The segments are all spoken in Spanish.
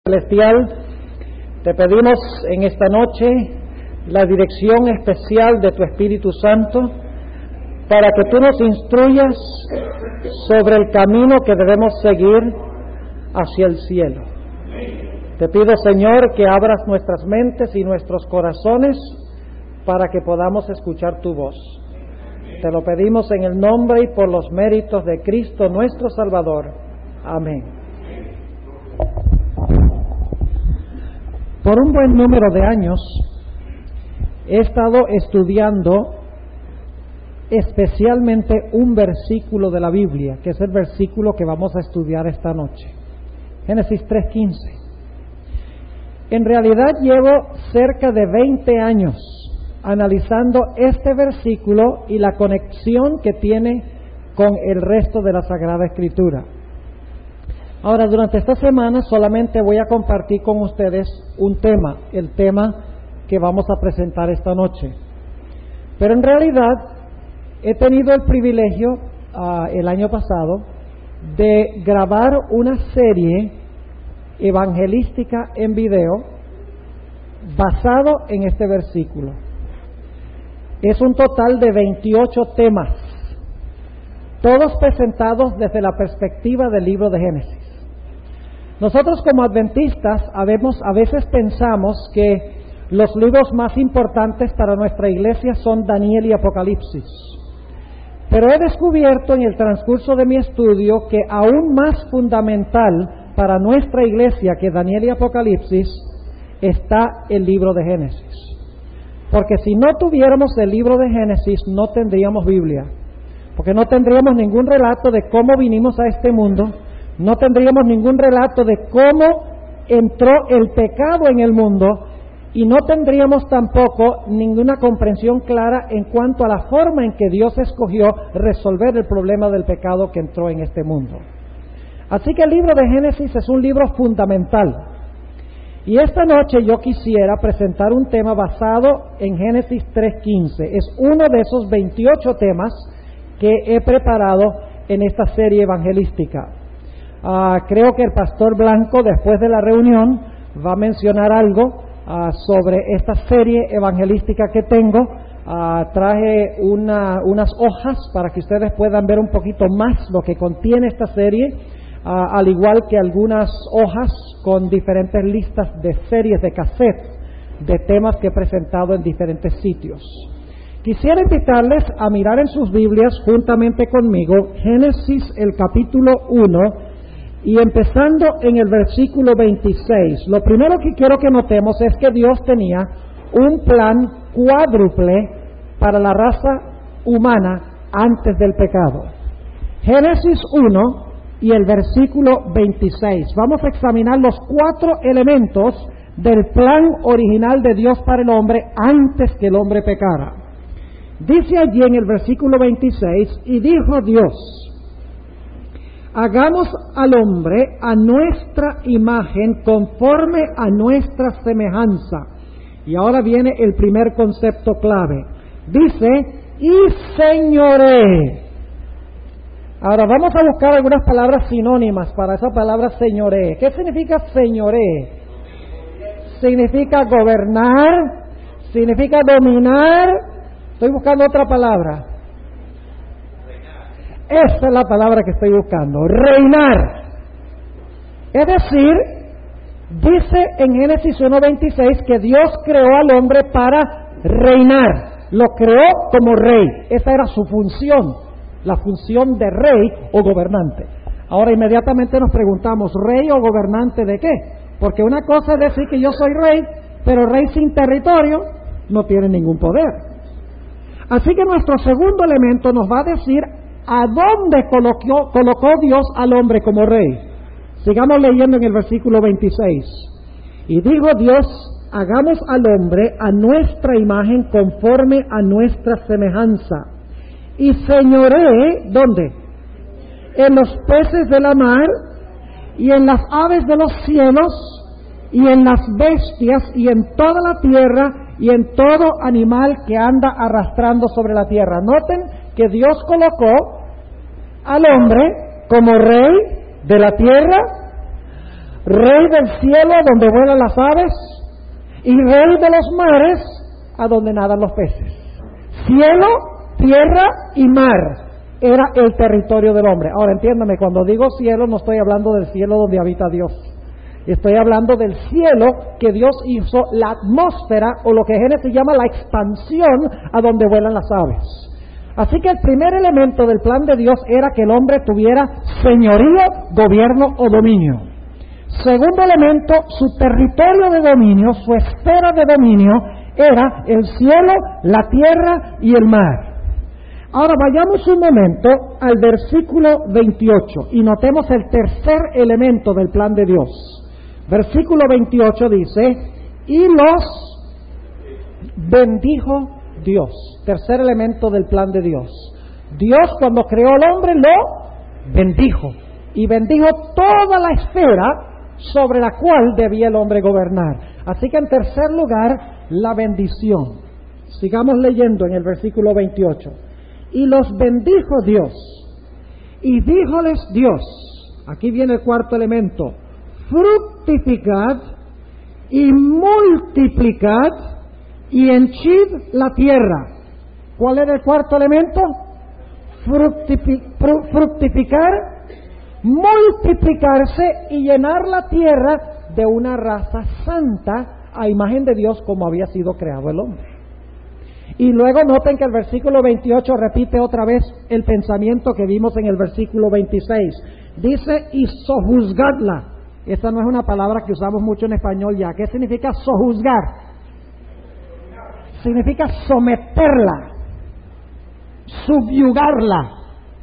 Celestial, te pedimos en esta noche la dirección especial de tu Espíritu Santo para que tú nos instruyas sobre el camino que debemos seguir hacia el cielo. Te pido, Señor, que abras nuestras mentes y nuestros corazones para que podamos escuchar tu voz. Te lo pedimos en el nombre y por los méritos de Cristo nuestro Salvador. Amén. Por un buen número de años he estado estudiando especialmente un versículo de la Biblia, que es el versículo que vamos a estudiar esta noche. Génesis 3:15. En realidad llevo cerca de 20 años analizando este versículo y la conexión que tiene con el resto de la Sagrada Escritura. Ahora, durante esta semana solamente voy a compartir con ustedes un tema, el tema que vamos a presentar esta noche. Pero en realidad he tenido el privilegio el año pasado de grabar una serie evangelística en video basado en este versículo. Es un total de 28 temas, todos presentados desde la perspectiva del libro de Génesis. Nosotros como adventistas a veces pensamos que los libros más importantes para nuestra iglesia son Daniel y Apocalipsis. Pero he descubierto en el transcurso de mi estudio que aún más fundamental para nuestra iglesia que Daniel y Apocalipsis está el libro de Génesis. Porque si no tuviéramos el libro de Génesis no tendríamos Biblia. Porque no tendríamos ningún relato de cómo vinimos a este mundo, no tendríamos ningún relato de cómo entró el pecado en el mundo y no tendríamos tampoco ninguna comprensión clara en cuanto a la forma en que Dios escogió resolver el problema del pecado que entró en este mundo. Así que el libro de Génesis es un libro fundamental. Y esta noche yo quisiera presentar un tema basado en Génesis 3:15. Es uno de esos 28 temas que he preparado en esta serie evangelística. Creo que el pastor Blanco, después de la reunión, va a mencionar algo sobre esta serie evangelística que tengo. Traje unas hojas para que ustedes puedan ver un poquito más lo que contiene esta serie, al igual que algunas hojas con diferentes listas de series de cassette de temas que he presentado en diferentes sitios. Quisiera invitarles a mirar en sus Biblias juntamente conmigo Génesis el capítulo 1 y empezando en el versículo 26. Lo primero que quiero que notemos es que Dios tenía un plan cuádruple para la raza humana antes del pecado. Génesis 1 y el versículo 26. Vamos a examinar los 4 elementos del plan original de Dios para el hombre antes que el hombre pecara. Dice allí en el versículo 26, y dijo Dios: hagamos al hombre a nuestra imagen conforme a nuestra semejanza. Y ahora viene el primer concepto clave. Dice, y señoree. Ahora vamos a buscar algunas palabras sinónimas para esa palabra señoree. ¿Qué significa señoree? Significa gobernar, significa dominar. Estoy buscando otra palabra. Esta es la palabra que estoy buscando, reinar. Es decir, dice en Génesis 1:26 que Dios creó al hombre para reinar. Lo creó como rey. Esa era su función, la función de rey o gobernante. Ahora inmediatamente nos preguntamos, ¿rey o gobernante de qué? Porque una cosa es decir que yo soy rey, pero rey sin territorio no tiene ningún poder. Así que nuestro segundo elemento nos va a decir a dónde colocó Dios al hombre como rey. Sigamos leyendo en el versículo 26. Y dijo Dios, hagamos al hombre a nuestra imagen conforme a nuestra semejanza. Y señoree, ¿dónde? En los peces de la mar, y en las aves de los cielos, y en las bestias, y en toda la tierra, y en todo animal que anda arrastrando sobre la tierra. Noten que Dios colocó al hombre como rey de la tierra, Rey del cielo a donde vuelan las aves y Rey de los mares a donde nadan los peces. Cielo, tierra y mar era el territorio del hombre. Ahora entiéndame, cuando digo cielo no estoy hablando del cielo donde habita Dios. Estoy hablando del cielo que Dios hizo, la atmósfera o lo que Génesis llama la expansión a donde vuelan las aves. Así que el primer elemento del plan de Dios era que el hombre tuviera señorío, gobierno o dominio. Segundo elemento, su territorio de dominio, su esfera de dominio era el cielo, la tierra y el mar. Ahora vayamos un momento al versículo 28 y notemos el tercer elemento del plan de Dios. Versículo 28 dice, y los bendijo Dios. Tercer elemento del plan de Dios. Dios cuando creó al hombre lo bendijo. Y bendijo toda la esfera sobre la cual debía el hombre gobernar. Así que en tercer lugar, la bendición. Sigamos leyendo en el versículo 28. Y los bendijo Dios. Y díjoles Dios. Aquí viene el cuarto elemento. Fructificad y multiplicad y henchid la tierra. ¿Cuál era el cuarto elemento? Fructificar, multiplicarse y llenar la tierra de una raza santa a imagen de Dios como había sido creado el hombre. Y luego noten que el versículo 28 repite otra vez el pensamiento que vimos en el versículo 26. Dice, y sojuzgadla. Esta no es una palabra que usamos mucho en español ya. ¿Qué significa sojuzgar? Significa someterla, subyugarla.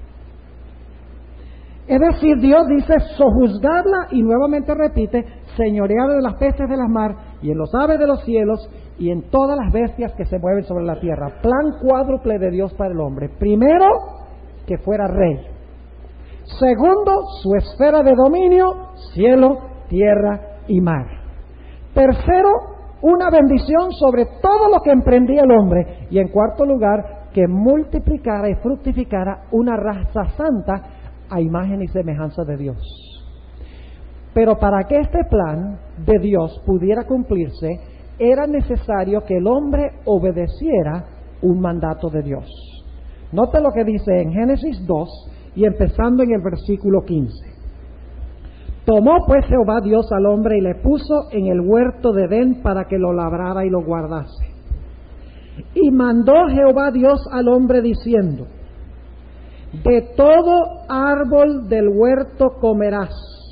Es decir, Dios dice sojuzgarla y nuevamente repite, señorear de las peces de las mar y en los aves de los cielos y en todas las bestias que se mueven sobre la tierra. Plan cuádruple de Dios para el hombre. Primero, que fuera rey. Segundo, su esfera de dominio, cielo, tierra y mar. Tercero, una bendición sobre todo lo que emprendía el hombre. Y en cuarto lugar, que multiplicara y fructificara una raza santa a imagen y semejanza de Dios. Pero para que este plan de Dios pudiera cumplirse, era necesario que el hombre obedeciera un mandato de Dios. Note lo que dice en Génesis 2 y empezando en el versículo 15. Tomó pues Jehová Dios al hombre y le puso en el huerto de Edén para que lo labrara y lo guardase. Y mandó Jehová Dios al hombre diciendo, de todo árbol del huerto comerás,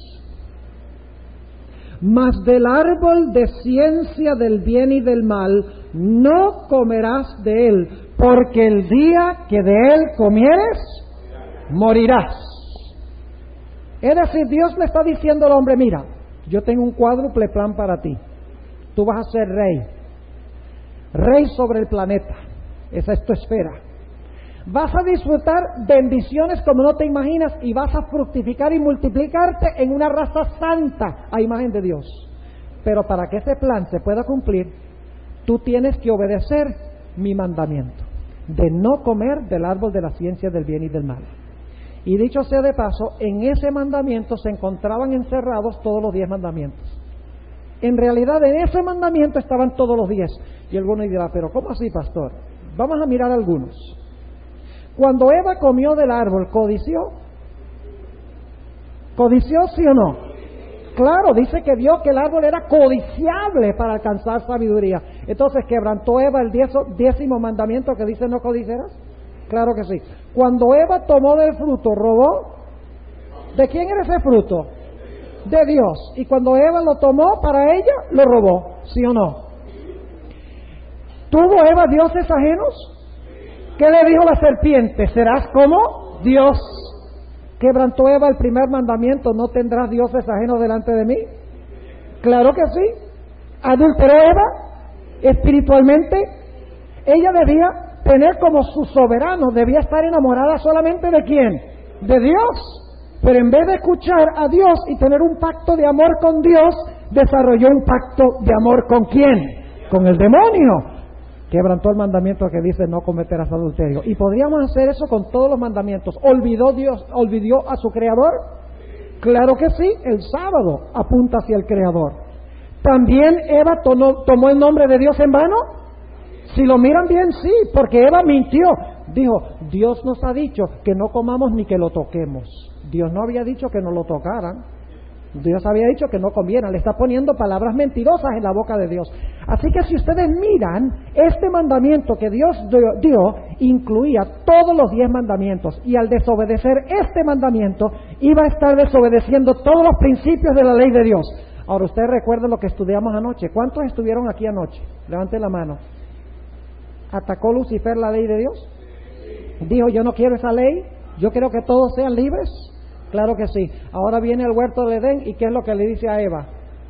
mas del árbol de ciencia del bien y del mal no comerás de él, porque el día que de él comieres, morirás. Es decir, Dios le está diciendo al hombre, mira, yo tengo un cuádruple plan para ti. Tú vas a ser rey. Rey sobre el planeta. Esa es tu esfera. Vas a disfrutar bendiciones como no te imaginas y vas a fructificar y multiplicarte en una raza santa a imagen de Dios. Pero para que ese plan se pueda cumplir, tú tienes que obedecer mi mandamiento de no comer del árbol de la ciencia del bien y del mal. Y dicho sea de paso, en ese mandamiento se encontraban encerrados todos los 10 mandamientos. En realidad en ese mandamiento estaban todos los 10. Y alguno dirá, pero ¿cómo así, pastor? Vamos a mirar algunos. Cuando Eva comió del árbol, ¿codició? ¿Codició, sí o no? Claro, dice que vio que el árbol era codiciable para alcanzar sabiduría. Entonces, ¿quebrantó Eva el 10º mandamiento que dice no codiciarás? Claro que sí. Cuando Eva tomó del fruto, ¿robó? ¿De quién era ese fruto? De Dios. Y cuando Eva lo tomó para ella, lo robó, ¿sí o no? ¿Tuvo Eva dioses ajenos? ¿Qué le dijo la serpiente? ¿Serás como Dios? ¿Quebrantó Eva el primer mandamiento? ¿No tendrás dioses ajenos delante de mí? Claro que sí. ¿Adulteró Eva espiritualmente? Ella debía tener como su soberano, debía estar enamorada solamente ¿de quién? De Dios. Pero en vez de escuchar a Dios y tener un pacto de amor con Dios, desarrolló un pacto de amor ¿con quién? Con el demonio. Quebrantó el mandamiento que dice no cometerás adulterio. Y podríamos hacer eso con todos los mandamientos. ¿Olvidó a su creador? Claro que sí, el sábado apunta hacia el Creador. ¿También Eva tomó el nombre de Dios en vano? Si lo miran bien, sí, porque Eva mintió. Dijo, Dios nos ha dicho que no comamos ni que lo toquemos. Dios no había dicho que no lo tocaran. Dios había dicho que no comieran. Le está poniendo palabras mentirosas en la boca de Dios. Así que si ustedes miran, este mandamiento que Dios dio incluía todos los 10 mandamientos. Y al desobedecer este mandamiento, iba a estar desobedeciendo todos los principios de la ley de Dios. Ahora, ustedes recuerdan lo que estudiamos anoche. ¿Cuántos estuvieron aquí anoche? Levanten la mano. ¿Atacó Lucifer la ley de Dios? Dijo, yo no quiero esa ley, yo quiero que todos sean libres. Claro que sí. Ahora viene el huerto del Edén y ¿qué es lo que le dice a Eva?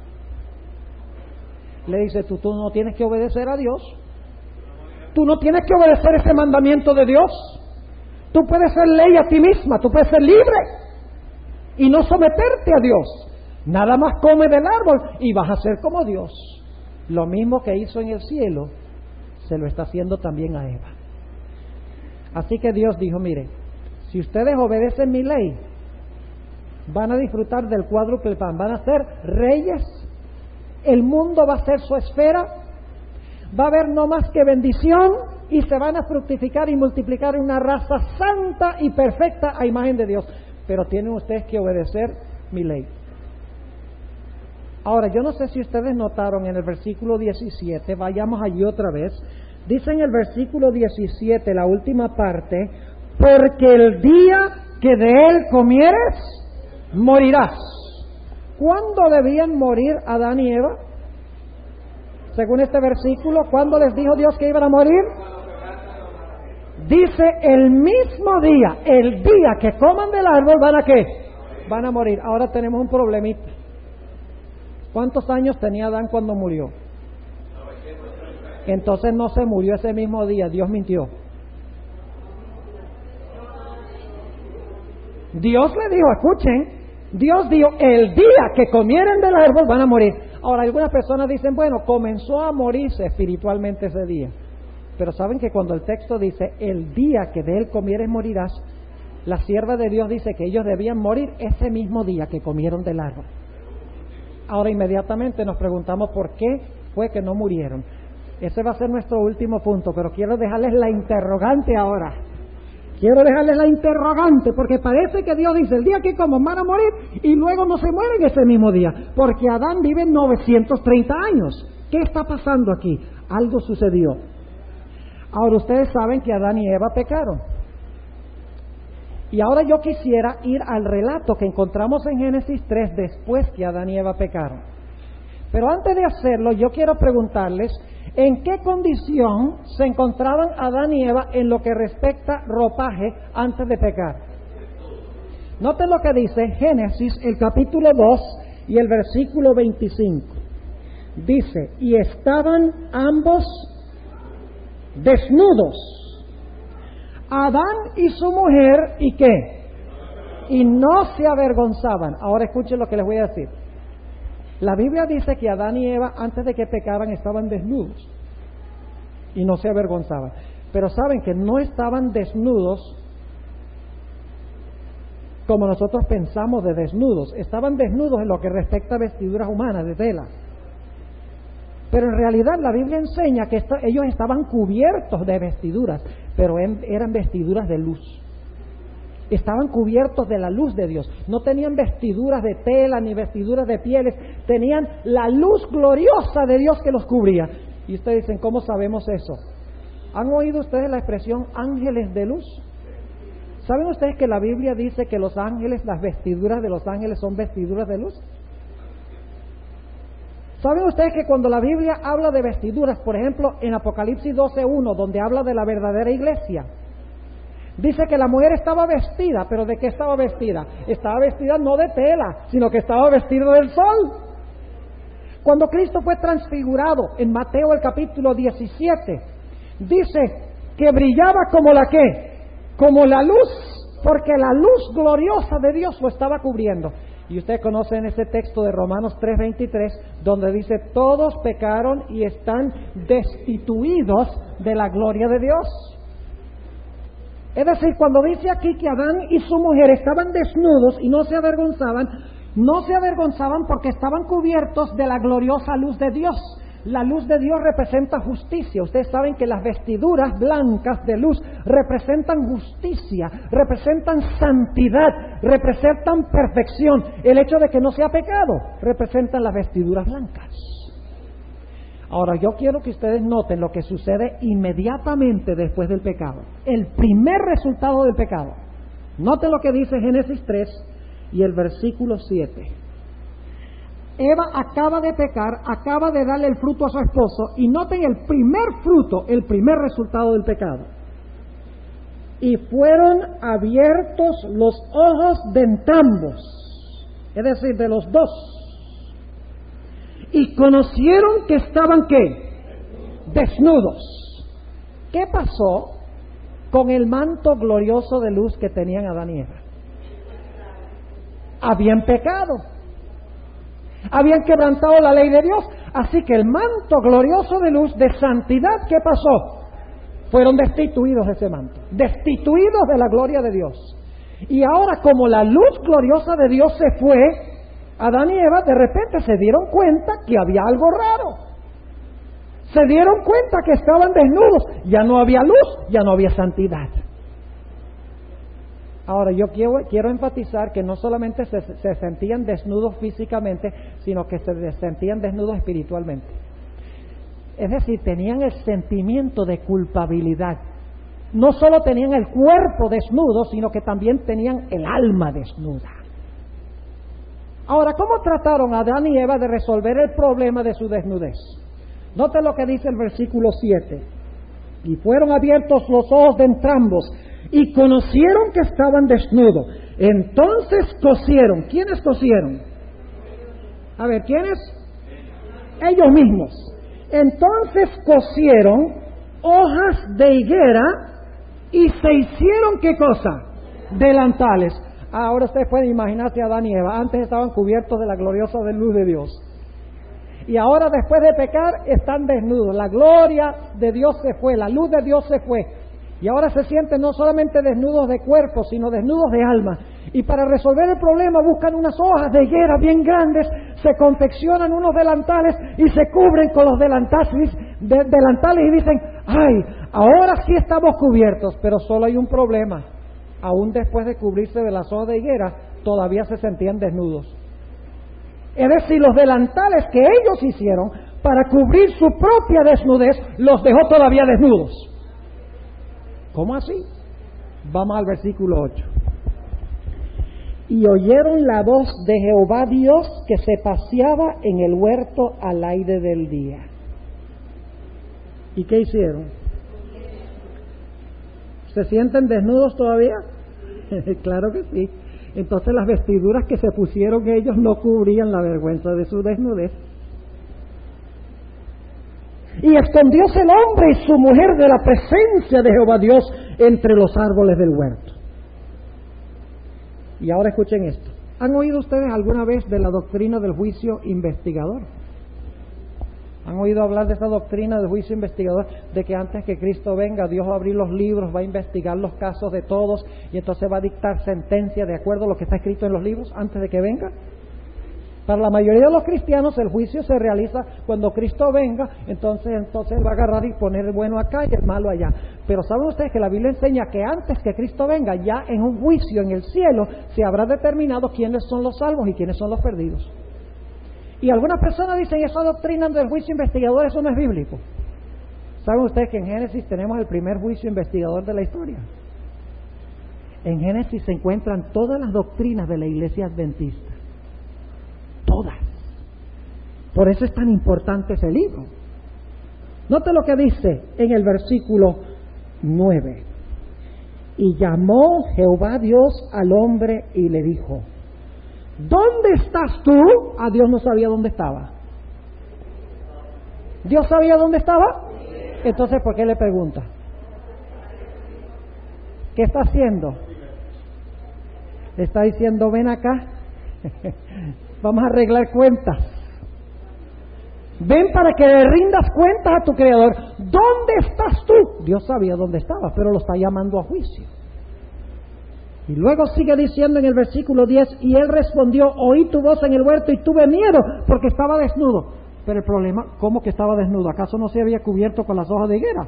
Le dice, tú no tienes que obedecer a Dios. Tú no tienes que obedecer ese mandamiento de Dios. Tú puedes ser ley a ti misma, tú puedes ser libre y no someterte a Dios. Nada más come del árbol y vas a ser como Dios. Lo mismo que hizo en el cielo, se lo está haciendo también a Eva. Así que Dios dijo, mire, si ustedes obedecen mi ley, van a disfrutar del cuádruple pan, van a ser reyes, el mundo va a ser su esfera, va a haber no más que bendición y se van a fructificar y multiplicar en una raza santa y perfecta a imagen de Dios. Pero tienen ustedes que obedecer mi ley. Ahora, yo no sé si ustedes notaron en el versículo 17, vayamos allí otra vez, dice en el versículo 17, la última parte, porque el día que de él comieres, morirás. ¿Cuándo debían morir Adán y Eva? Según este versículo, ¿cuándo les dijo Dios que iban a morir? Dice el mismo día, el día que coman del árbol, ¿van a qué? Van a morir. Ahora tenemos un problemita. ¿Cuántos años tenía Adán cuando murió? Entonces no se murió ese mismo día, Dios mintió. Dios le dijo, escuchen, Dios dijo, el día que comieren del árbol van a morir. Ahora, algunas personas dicen, bueno, comenzó a morirse espiritualmente ese día. Pero saben que cuando el texto dice, el día que de él comieres morirás, la sierva de Dios dice que ellos debían morir ese mismo día que comieron del árbol. Ahora inmediatamente nos preguntamos por qué fue que no murieron. Ese va a ser nuestro último punto, pero quiero dejarles la interrogante ahora. Quiero dejarles la interrogante, porque parece que Dios dice, el día que coman van a morir, y luego no se mueren ese mismo día, porque Adán vive 930 años. ¿Qué está pasando aquí? Algo sucedió. Ahora ustedes saben que Adán y Eva pecaron. Y ahora yo quisiera ir al relato que encontramos en Génesis 3 después que Adán y Eva pecaron. Pero antes de hacerlo, yo quiero preguntarles, ¿en qué condición se encontraban Adán y Eva en lo que respecta ropaje antes de pecar? Noten lo que dice Génesis, el capítulo 2 y el versículo 25. Dice, y estaban ambos desnudos, Adán y su mujer, ¿y qué? Y no se avergonzaban. Ahora escuchen lo que les voy a decir. La Biblia dice que Adán y Eva, antes de que pecaran, estaban desnudos y no se avergonzaban. Pero saben que no estaban desnudos como nosotros pensamos de desnudos. Estaban desnudos en lo que respecta a vestiduras humanas de tela. Pero en realidad la Biblia enseña que ellos estaban cubiertos de vestiduras, pero eran vestiduras de luz. Estaban cubiertos de la luz de Dios. No tenían vestiduras de tela ni vestiduras de pieles. Tenían la luz gloriosa de Dios que los cubría. Y ustedes dicen, ¿cómo sabemos eso? ¿Han oído ustedes la expresión ángeles de luz? ¿Saben ustedes que la Biblia dice que los ángeles, las vestiduras de los ángeles son vestiduras de luz? ¿Saben ustedes que cuando la Biblia habla de vestiduras, por ejemplo, en Apocalipsis 12:1, donde habla de la verdadera iglesia, dice que la mujer estaba vestida, pero ¿de qué estaba vestida? Estaba vestida no de tela, sino que estaba vestida del sol. Cuando Cristo fue transfigurado, en Mateo el capítulo 17, dice que brillaba como la ¿qué? Como la luz, porque la luz gloriosa de Dios lo estaba cubriendo. Y ustedes conocen ese texto de Romanos 3:23, donde dice, todos pecaron y están destituidos de la gloria de Dios. Es decir, cuando dice aquí que Adán y su mujer estaban desnudos y no se avergonzaban porque estaban cubiertos de la gloriosa luz de Dios. La luz de Dios representa justicia. Ustedes saben que las vestiduras blancas de luz representan justicia, representan santidad, representan perfección. El hecho de que no sea pecado, representan las vestiduras blancas. Ahora, yo quiero que ustedes noten lo que sucede inmediatamente después del pecado. El primer resultado del pecado. Noten lo que dice Génesis 3 y el versículo 7. Eva acaba de pecar, acaba de darle el fruto a su esposo, y noten el primer fruto, el primer resultado del pecado. Y fueron abiertos los ojos de entrambos, es decir, de los dos, y conocieron que estaban, ¿qué? Desnudos. ¿Qué pasó con el manto glorioso de luz que tenían Adán y Eva? Habían pecado. Habían quebrantado la ley de Dios, así que el manto glorioso de luz, de santidad, ¿qué pasó? Fueron destituidos de ese manto, destituidos de la gloria de Dios. Y ahora, como la luz gloriosa de Dios se fue, Adán y Eva de repente se dieron cuenta que había algo raro. Se dieron cuenta que estaban desnudos, ya no había luz, ya no había santidad. Ahora, yo quiero enfatizar que no solamente se sentían desnudos físicamente, sino que se sentían desnudos espiritualmente. Es decir, tenían el sentimiento de culpabilidad. No solo tenían el cuerpo desnudo, sino que también tenían el alma desnuda. Ahora, ¿cómo trataron a Adán y Eva de resolver el problema de su desnudez? Noten lo que dice el versículo 7. Y fueron abiertos los ojos de entrambos, y conocieron que estaban desnudos. Entonces cosieron. ¿Quiénes cosieron? A ver, ¿quiénes? Ellos mismos. Entonces cosieron hojas de higuera y se hicieron, ¿qué cosa? Delantales. Ahora ustedes pueden imaginarse a Adán y Eva. Antes estaban cubiertos de la gloriosa luz de Dios. Y ahora, después de pecar, están desnudos. La gloria de Dios se fue, la luz de Dios se fue. Y ahora se sienten no solamente desnudos de cuerpo, sino desnudos de alma. Y para resolver el problema buscan unas hojas de higuera bien grandes, se confeccionan unos delantales y se cubren con los delantales y dicen, ¡ay! Ahora sí estamos cubiertos, pero solo hay un problema. Aún después de cubrirse de las hojas de higuera, todavía se sentían desnudos. Es decir, los delantales que ellos hicieron para cubrir su propia desnudez, los dejó todavía desnudos. ¿Cómo así? Vamos al versículo 8. Y oyeron la voz de Jehová Dios que se paseaba en el huerto al aire del día. ¿Y qué hicieron? ¿Se sienten desnudos todavía? Claro que sí. Entonces las vestiduras que se pusieron ellos no cubrían la vergüenza de su desnudez. Y escondióse el hombre y su mujer de la presencia de Jehová Dios entre los árboles del huerto. Y ahora escuchen esto. ¿Han oído ustedes alguna vez de la doctrina del juicio investigador? ¿Han oído hablar de esa doctrina del juicio investigador? De que antes que Cristo venga, Dios va a abrir los libros, va a investigar los casos de todos y entonces va a dictar sentencia de acuerdo a lo que está escrito en los libros antes de que venga. Para la mayoría de los cristianos el juicio se realiza cuando Cristo venga, entonces Él va a agarrar y poner el bueno acá y el malo allá. Pero ¿saben ustedes que la Biblia enseña que antes que Cristo venga, ya en un juicio en el cielo, se habrá determinado quiénes son los salvos y quiénes son los perdidos? Y algunas personas dicen, esa doctrina del juicio investigador, eso no es bíblico. ¿Saben ustedes que en Génesis tenemos el primer juicio investigador de la historia? En Génesis se encuentran todas las doctrinas de la iglesia adventista. Todas. Por eso es tan importante ese libro. Note lo que dice en el versículo 9. Y llamó Jehová Dios al hombre y le dijo, ¿dónde estás tú? Ah, Dios no sabía dónde estaba. ¿Dios sabía dónde estaba? Entonces, ¿por qué le pregunta? ¿Qué está haciendo? Le está diciendo, ven acá. Vamos a arreglar cuentas. Ven para que le rindas cuentas a tu Creador. ¿Dónde estás tú? Dios sabía dónde estaba, pero lo está llamando a juicio. Y luego sigue diciendo en el versículo 10, y él respondió, oí tu voz en el huerto y tuve miedo porque estaba desnudo. Pero el problema, ¿cómo que estaba desnudo? ¿Acaso no se había cubierto con las hojas de higuera?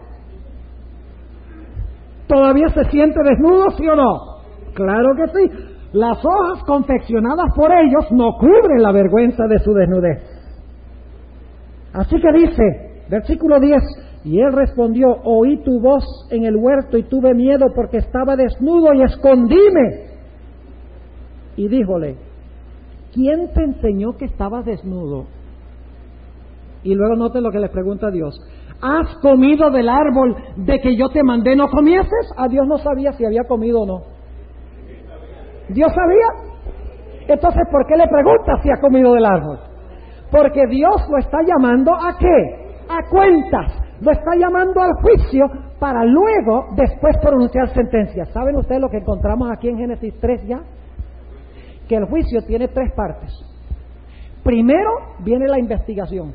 ¿Todavía se siente desnudo, sí o no? Claro que sí. Las hojas confeccionadas por ellos no cubren la vergüenza de su desnudez. Así que dice, versículo 10, y él respondió, oí tu voz en el huerto y tuve miedo porque estaba desnudo y escondíme. Y díjole, ¿quién te enseñó que estabas desnudo? Y luego note lo que le pregunta a Dios. ¿Has comido del árbol de que yo te mandé no comieses? A Dios no sabía si había comido o no. ¿Dios sabía? Entonces, ¿por qué le pregunta si ha comido del árbol? Porque Dios lo está llamando ¿a qué? A cuentas. Lo está llamando al juicio para luego, después, pronunciar sentencias. ¿Saben ustedes lo que encontramos aquí en Génesis 3 ya? Que el juicio tiene 3 partes. Primero viene la investigación.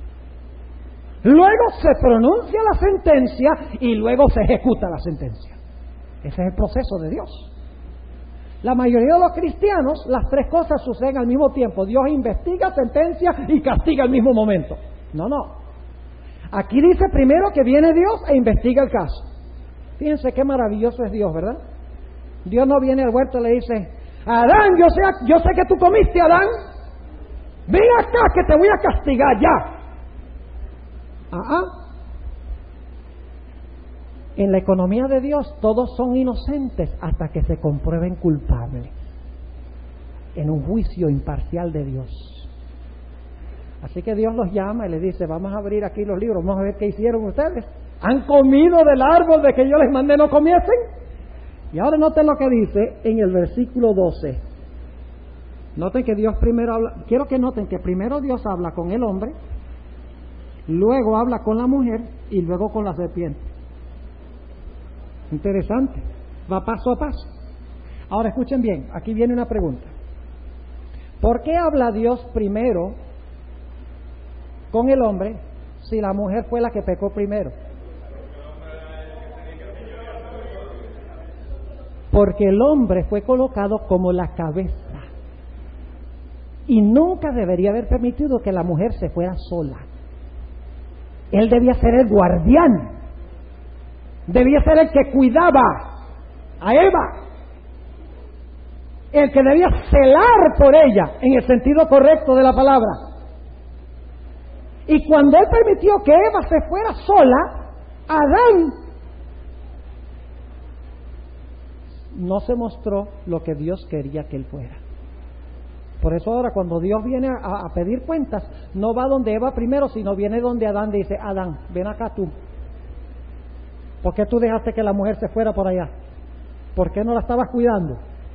Luego se pronuncia la sentencia y luego se ejecuta la sentencia. Ese es el proceso de Dios. La mayoría de los cristianos, las 3 cosas suceden al mismo tiempo. Dios investiga, sentencia y castiga al mismo momento. No. Aquí dice primero que viene Dios e investiga el caso. Fíjense qué maravilloso es Dios, ¿verdad? Dios no viene al huerto y le dice, Adán, yo sé que tú comiste, Adán. Ven acá que te voy a castigar ya. En la economía de Dios todos son inocentes hasta que se comprueben culpables en un juicio imparcial de Dios. Así que Dios los llama y les dice, vamos a abrir aquí los libros, vamos a ver qué hicieron ustedes. ¿Han comido del árbol de que yo les mandé no comiesen? Y ahora noten lo que dice en el versículo 12. Noten que Dios primero habla, quiero que noten que primero Dios habla con el hombre, luego habla con la mujer y luego con la serpiente. Interesante, va paso a paso. Ahora escuchen bien, aquí viene una pregunta. ¿Por qué habla Dios primero con el hombre si la mujer fue la que pecó primero? Porque el hombre fue colocado como la cabeza y nunca debería haber permitido que la mujer se fuera sola. Él debía ser el guardián, debía ser el que cuidaba a Eva, el que debía celar por ella en el sentido correcto de la palabra. Y cuando él permitió que Eva se fuera sola, Adán no se mostró lo que Dios quería que él fuera. Por eso ahora cuando Dios viene a pedir cuentas, no va donde Eva primero, sino viene donde Adán, dice, Adán, ven acá tú. ¿Por qué tú dejaste que la mujer se fuera por allá? ¿Por qué no la estabas cuidando?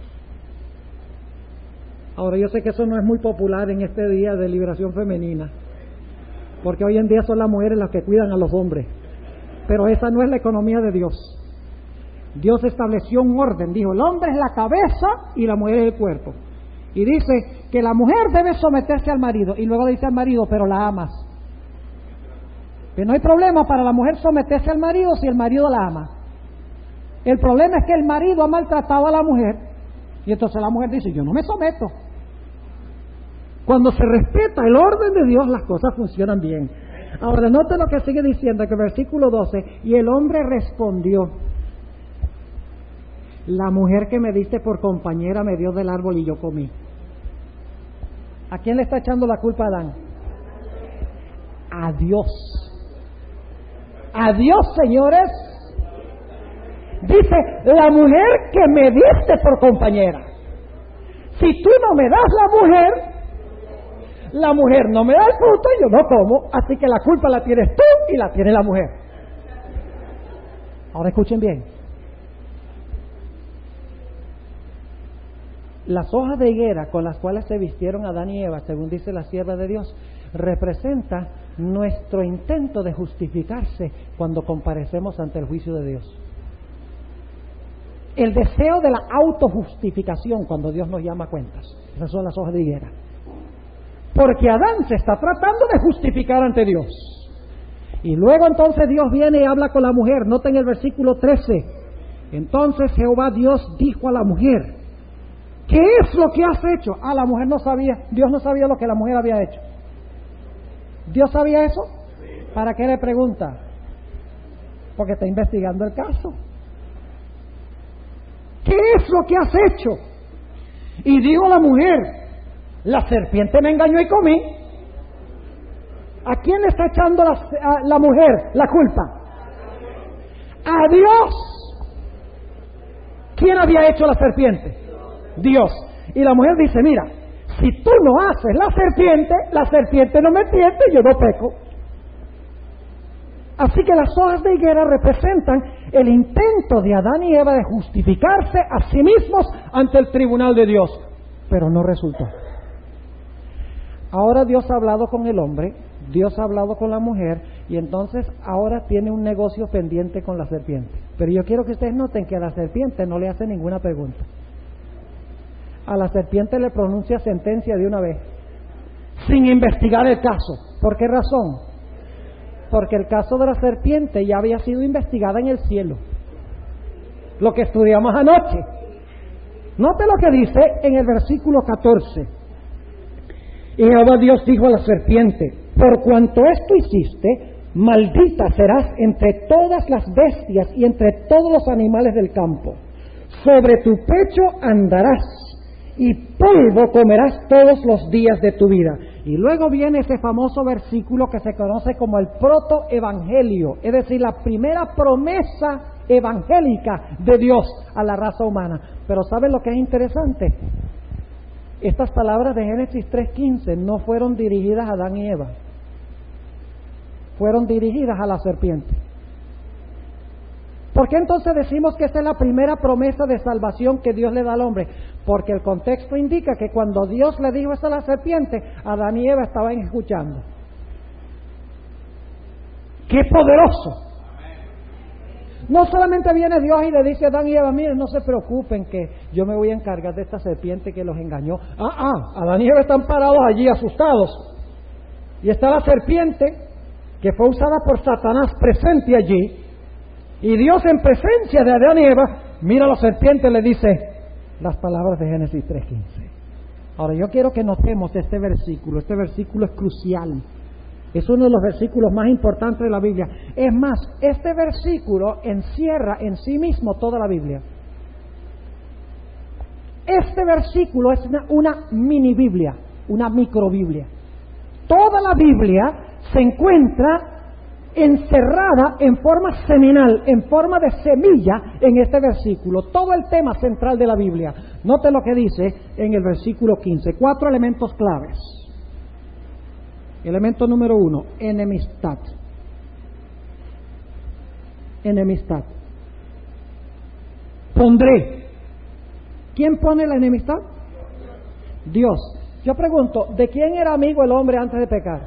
Ahora yo sé que eso no es muy popular en este día de liberación femenina, porque hoy en día son las mujeres las que cuidan a los hombres, pero esa no es la economía de Dios. Dios estableció un orden, dijo, el hombre es la cabeza y la mujer es el cuerpo. Y dice que la mujer debe someterse al marido, y luego dice al marido, pero la amas. Que no hay problema para la mujer someterse al marido si el marido la ama. El problema es que el marido ha maltratado a la mujer, y entonces la mujer dice, yo no me someto. Cuando se respeta el orden de Dios, las cosas funcionan bien. Ahora, note lo que sigue diciendo, que versículo 12, y el hombre respondió, la mujer que me diste por compañera me dio del árbol y yo comí. ¿A quién le está echando la culpa a Adán? A Dios. A Dios, señores. Dice, la mujer que me diste por compañera. Si tú no me das la mujer no me da el fruto y yo no como, así que la culpa la tienes tú y la tiene la mujer. Ahora escuchen bien. Las hojas de higuera con las cuales se vistieron Adán y Eva, según dice la sierva de Dios, representa nuestro intento de justificarse cuando comparecemos ante el juicio de Dios. El deseo de la autojustificación cuando Dios nos llama a cuentas. Esas son las hojas de higuera. Porque Adán se está tratando de justificar ante Dios. Y luego entonces Dios viene y habla con la mujer. Noten el versículo 13. Entonces Jehová Dios dijo a la mujer: ¿qué es lo que has hecho? Ah, la mujer no sabía, Dios no sabía lo que la mujer había hecho. ¿Dios sabía eso? ¿Para qué le pregunta? Porque está investigando el caso. ¿Qué es lo que has hecho? Y dijo la mujer: la serpiente me engañó y comí. ¿A quién le está echando la mujer la culpa? ¡A Dios! ¿Quién había hecho la serpiente? Dios. Y la mujer dice: mira, si tú no haces la serpiente no me tiente, yo no peco. Así que las hojas de higuera representan el intento de Adán y Eva de justificarse a sí mismos ante el tribunal de Dios, pero no resultó. Ahora Dios ha hablado con el hombre, Dios ha hablado con la mujer, y entonces ahora tiene un negocio pendiente con la serpiente. Pero yo quiero que ustedes noten que a la serpiente no le hace ninguna pregunta. A la serpiente le pronuncia sentencia de una vez, sin investigar el caso. ¿Por qué razón? Porque el caso de la serpiente ya había sido investigada en el cielo, lo que estudiamos anoche. Note lo que dice en el versículo 14. Y Jehová Dios dijo a la serpiente: por cuanto esto hiciste, maldita serás entre todas las bestias y entre todos los animales del campo. Sobre tu pecho andarás y polvo comerás todos los días de tu vida. Y luego viene ese famoso versículo que se conoce como el protoevangelio, es decir, la primera promesa evangélica de Dios a la raza humana. Pero ¿saben lo que es interesante? Estas palabras de Génesis 3:15 no fueron dirigidas a Adán y Eva, fueron dirigidas a la serpiente. ¿Por qué entonces decimos que esta es la primera promesa de salvación que Dios le da al hombre? Porque el contexto indica que cuando Dios le dijo esto a la serpiente, Adán y Eva estaban escuchando. ¡Qué poderoso! No solamente viene Dios y le dice a Adán y Eva: miren, no se preocupen que yo me voy a encargar de esta serpiente que los engañó. Adán y Eva están parados allí asustados. Y está la serpiente que fue usada por Satanás presente allí. Y Dios, en presencia de Adán y Eva, mira a la serpiente y le dice las palabras de Génesis 3:15. Ahora yo quiero que notemos este versículo es crucial. Es uno de los versículos más importantes de la Biblia. Es más, este versículo encierra en sí mismo toda la Biblia. Este versículo es una mini Biblia, una micro Biblia. Toda la Biblia se encuentra encerrada en forma seminal, en forma de semilla en este versículo. Todo el tema central de la Biblia. Note lo que dice en el versículo 15. 4 elementos claves. Elemento número 1, enemistad. Enemistad. Pondré. ¿Quién pone la enemistad? Dios. Yo pregunto, ¿de quién era amigo el hombre antes de pecar?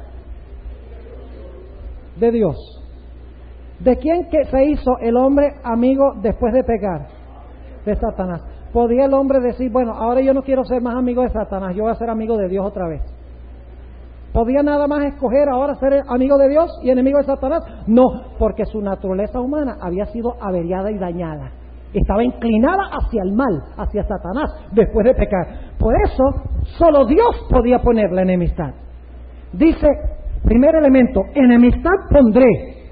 De Dios. ¿De quién que se hizo el hombre amigo después de pecar? De Satanás. ¿Podría el hombre decir: bueno, ahora yo no quiero ser más amigo de Satanás, yo voy a ser amigo de Dios otra vez? ¿Podía nada más escoger ahora ser amigo de Dios y enemigo de Satanás? No, porque su naturaleza humana había sido averiada y dañada. Estaba inclinada hacia el mal, hacia Satanás, después de pecar. Por eso, solo Dios podía poner la enemistad. Dice, primer elemento, enemistad pondré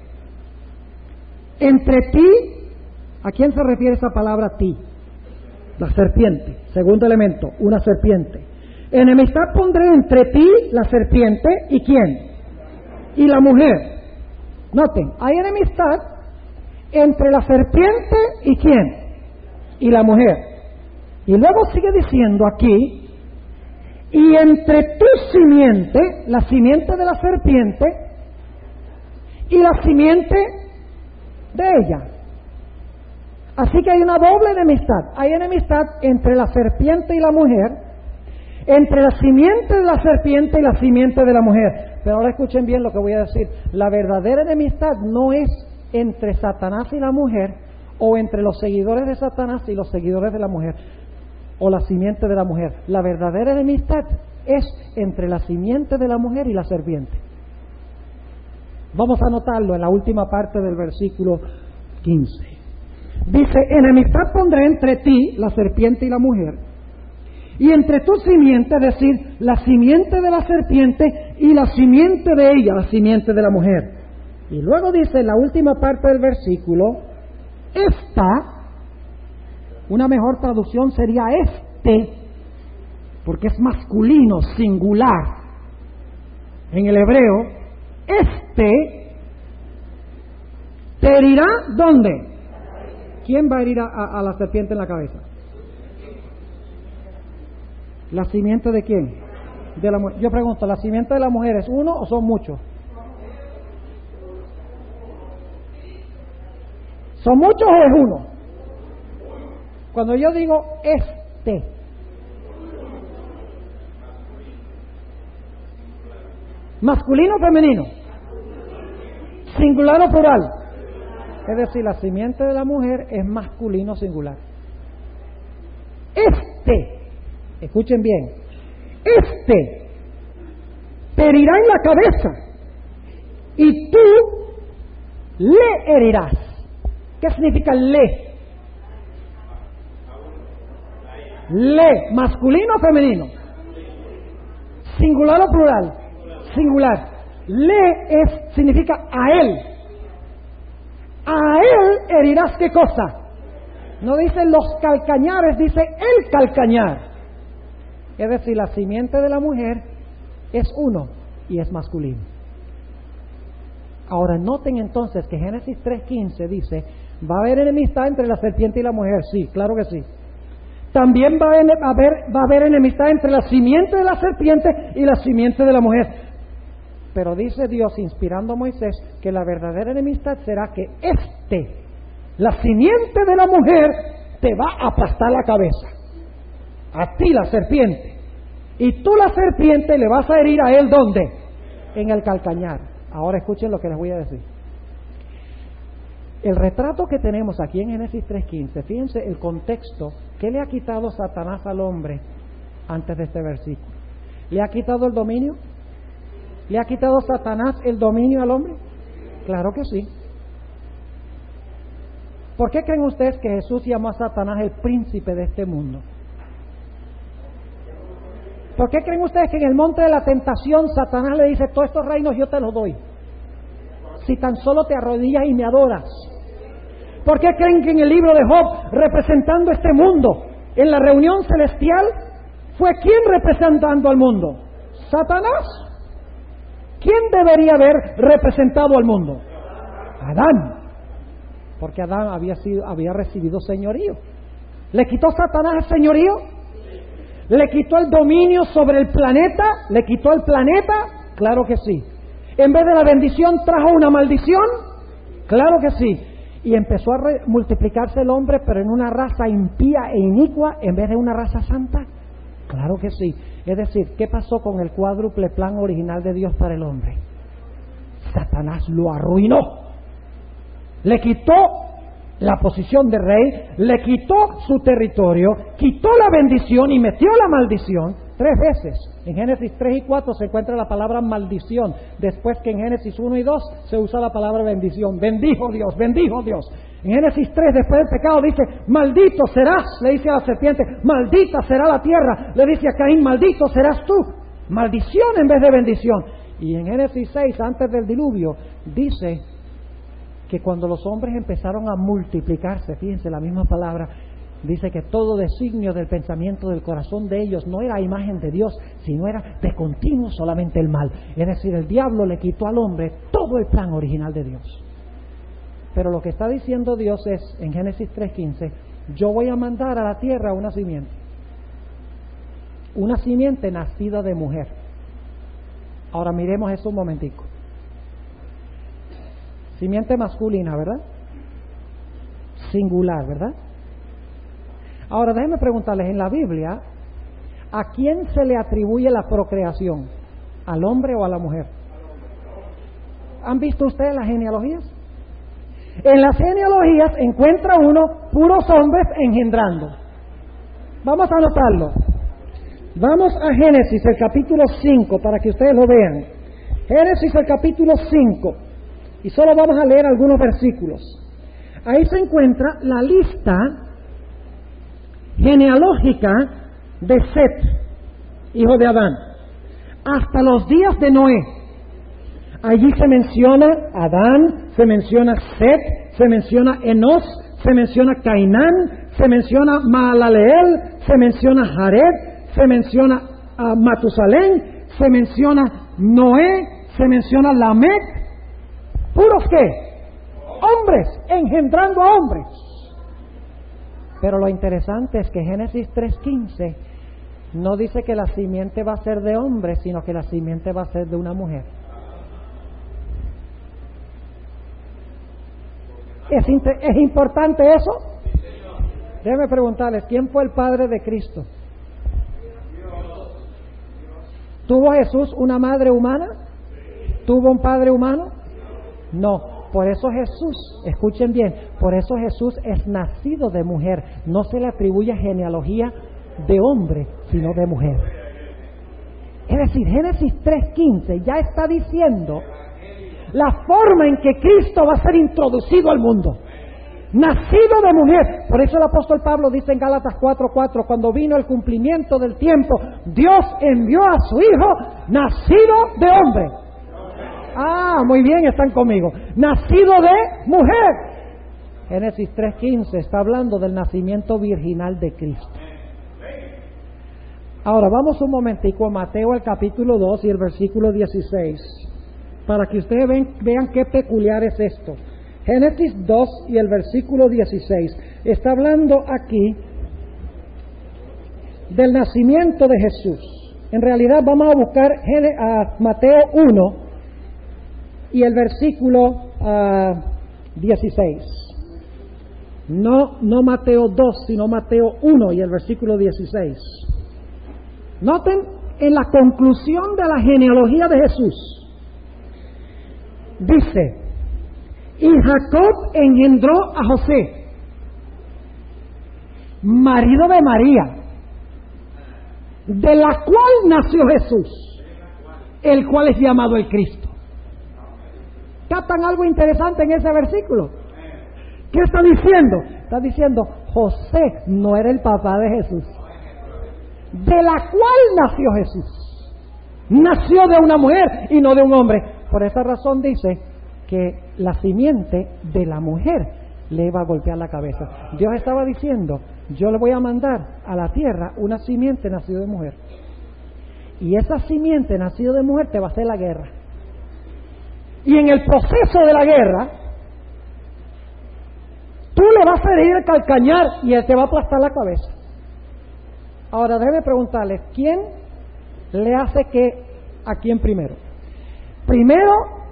entre ti. ¿A quién se refiere esa palabra ti? La serpiente. Segundo elemento, una serpiente. Enemistad pondré entre ti, la serpiente, ¿y quién? Y la mujer. Noten, hay enemistad entre la serpiente y quién? Y la mujer. Y luego sigue diciendo aquí: y entre tu simiente, la simiente de la serpiente, y la simiente de ella. Así que hay una doble enemistad. Hay enemistad entre la serpiente y la mujer, entre la simiente de la serpiente y la simiente de la mujer. Pero ahora escuchen bien lo que voy a decir. La verdadera enemistad no es entre Satanás y la mujer, o entre los seguidores de Satanás y los seguidores de la mujer, o la simiente de la mujer. La verdadera enemistad es entre la simiente de la mujer y la serpiente. Vamos a notarlo en la última parte del versículo 15. Dice, enemistad pondré entre ti, la serpiente y la mujer, y entre tu simiente, es decir, la simiente de la serpiente y la simiente de ella, la simiente de la mujer. Y luego dice en la última parte del versículo, una mejor traducción sería porque es masculino, singular. En el hebreo, te herirá, ¿dónde? ¿Quién va a herir a la serpiente en la cabeza? ¿La simiente de quién? De la mujer. Yo pregunto, ¿la simiente de la mujer es uno o son muchos? ¿Son muchos o es uno? Cuando yo digo ¿masculino o femenino? ¿Singular o plural? Es decir, la simiente de la mujer es masculino singular. Escuchen bien, te herirá en la cabeza y tú le herirás. ¿Qué significa le? Le, masculino o femenino, singular o plural, singular. Le significa a él. A él herirás, ¿qué cosa? No dice los calcañares, dice el calcañar. Es decir, la simiente de la mujer es uno y es masculino. Ahora noten entonces que Génesis 3:15 dice, va a haber enemistad entre la serpiente y la mujer. Sí, claro que sí. También va a haber enemistad entre la simiente de la serpiente y la simiente de la mujer. Pero dice Dios, inspirando a Moisés, que la verdadera enemistad será que la simiente de la mujer, te va a aplastar la cabeza. A ti, la serpiente. Y tú, la serpiente, le vas a herir a él, ¿dónde? En el calcañar. Ahora escuchen lo que les voy a decir. El retrato que tenemos aquí en Génesis 3:15, fíjense el contexto. ¿Qué le ha quitado Satanás al hombre antes de este versículo? ¿Le ha quitado el dominio? ¿Le ha quitado Satanás el dominio al hombre? Claro que sí. ¿Por qué creen ustedes que Jesús llamó a Satanás el príncipe de este mundo? ¿Por qué creen ustedes que en el monte de la tentación Satanás le dice, todos estos reinos yo te los doy, si tan solo te arrodillas y me adoras? ¿Por qué creen que en el libro de Job, representando este mundo, en la reunión celestial, fue quién representando al mundo? Satanás. ¿Quién debería haber representado al mundo? Adán. Porque Adán había recibido señorío. ¿Le quitó Satanás el señorío? ¿Le quitó el dominio sobre el planeta? ¿Le quitó el planeta? Claro que sí. ¿En vez de la bendición trajo una maldición? Claro que sí. Y empezó a multiplicarse el hombre, pero en una raza impía e inicua en vez de una raza santa. Claro que sí. Es decir, ¿qué pasó con el cuádruple plan original de Dios para el hombre? Satanás lo arruinó. Le quitó la posición de rey, le quitó su territorio, quitó la bendición y metió la maldición 3 veces. En Génesis 3 y 4 se encuentra la palabra maldición, después que en Génesis 1 y 2 se usa la palabra bendición. Bendijo Dios, bendijo Dios. En Génesis 3, después del pecado, dice, maldito serás, le dice a la serpiente, maldita será la tierra, le dice a Caín, maldito serás tú. Maldición en vez de bendición. Y en Génesis 6, antes del diluvio, dice que cuando los hombres empezaron a multiplicarse, fíjense la misma palabra, dice que todo designio del pensamiento del corazón de ellos no era imagen de Dios, sino era de continuo solamente el mal. Es decir, el diablo le quitó al hombre todo el plan original de Dios. Pero lo que está diciendo Dios es, en Génesis 3:15, yo voy a mandar a la tierra una simiente nacida de mujer. Ahora miremos eso un momentico. Simiente masculina, ¿verdad? Singular, ¿verdad? Ahora déjenme preguntarles, en la Biblia, ¿a quién se le atribuye la procreación? ¿Al hombre o a la mujer? ¿Han visto ustedes las genealogías? En las genealogías encuentra uno puros hombres engendrando. Vamos a anotarlo. Vamos a Génesis, el capítulo 5, para que ustedes lo vean. Génesis, el capítulo 5. Y solo vamos a leer algunos versículos. ahí se encuentra la lista genealógica de Set, hijo de Adán, hasta los días de Noé. Allí se menciona Adán, se menciona Set, se menciona Enos, se menciona Cainán, se menciona Mahalaleel, se menciona Jared, se menciona Matusalén, se menciona Noé, se menciona Lamec. ¿Puros qué? Hombres, engendrando a hombres. Pero lo interesante es que Génesis 3:15 no dice que la simiente va a ser de hombre, sino que la simiente va a ser de una mujer. ¿Es importante eso? Déjenme preguntarles, ¿quién fue el padre de Cristo? ¿Tuvo Jesús una madre humana? ¿Tuvo un padre humano? No. Por eso Jesús, escuchen bien, por eso Jesús es nacido de mujer. No se le atribuye genealogía de hombre, sino de mujer. Es decir, Génesis 3:15 ya está diciendo la forma en que Cristo va a ser introducido al mundo. Nacido de mujer. Por eso el apóstol Pablo dice en Gálatas 4:4, cuando vino el cumplimiento del tiempo, Dios envió a su Hijo nacido de hombre. Ah, muy bien, están conmigo. Nacido de mujer. Génesis 3:15 está hablando del nacimiento virginal de Cristo. Ahora vamos un momentico a Mateo el capítulo 2 y el versículo 16, para que ustedes vean qué peculiar es esto. Génesis 2 y el versículo 16 está hablando aquí del nacimiento de Jesús. En realidad vamos a buscar a Mateo 1 y el versículo 16. No Mateo 2, sino Mateo 1 y el versículo 16. Noten en la conclusión de la genealogía de Jesús. Dice, y Jacob engendró a José, marido de María, de la cual nació Jesús, el cual es llamado el Cristo. ¿Captan algo interesante en ese versículo? ¿Qué está diciendo? Está diciendo, José no era el papá de Jesús, de la cual nació Jesús. Nació de una mujer y no de un hombre. Por esa razón dice que la simiente de la mujer le iba a golpear la cabeza. Dios estaba diciendo, yo le voy a mandar a la tierra una simiente nacida de mujer. Y esa simiente nacida de mujer te va a hacer la guerra. Y en el proceso de la guerra, tú le vas a herir el calcañar y él te va a aplastar la cabeza. Ahora déjeme preguntarles, ¿quién le hace qué a quién primero? Primero,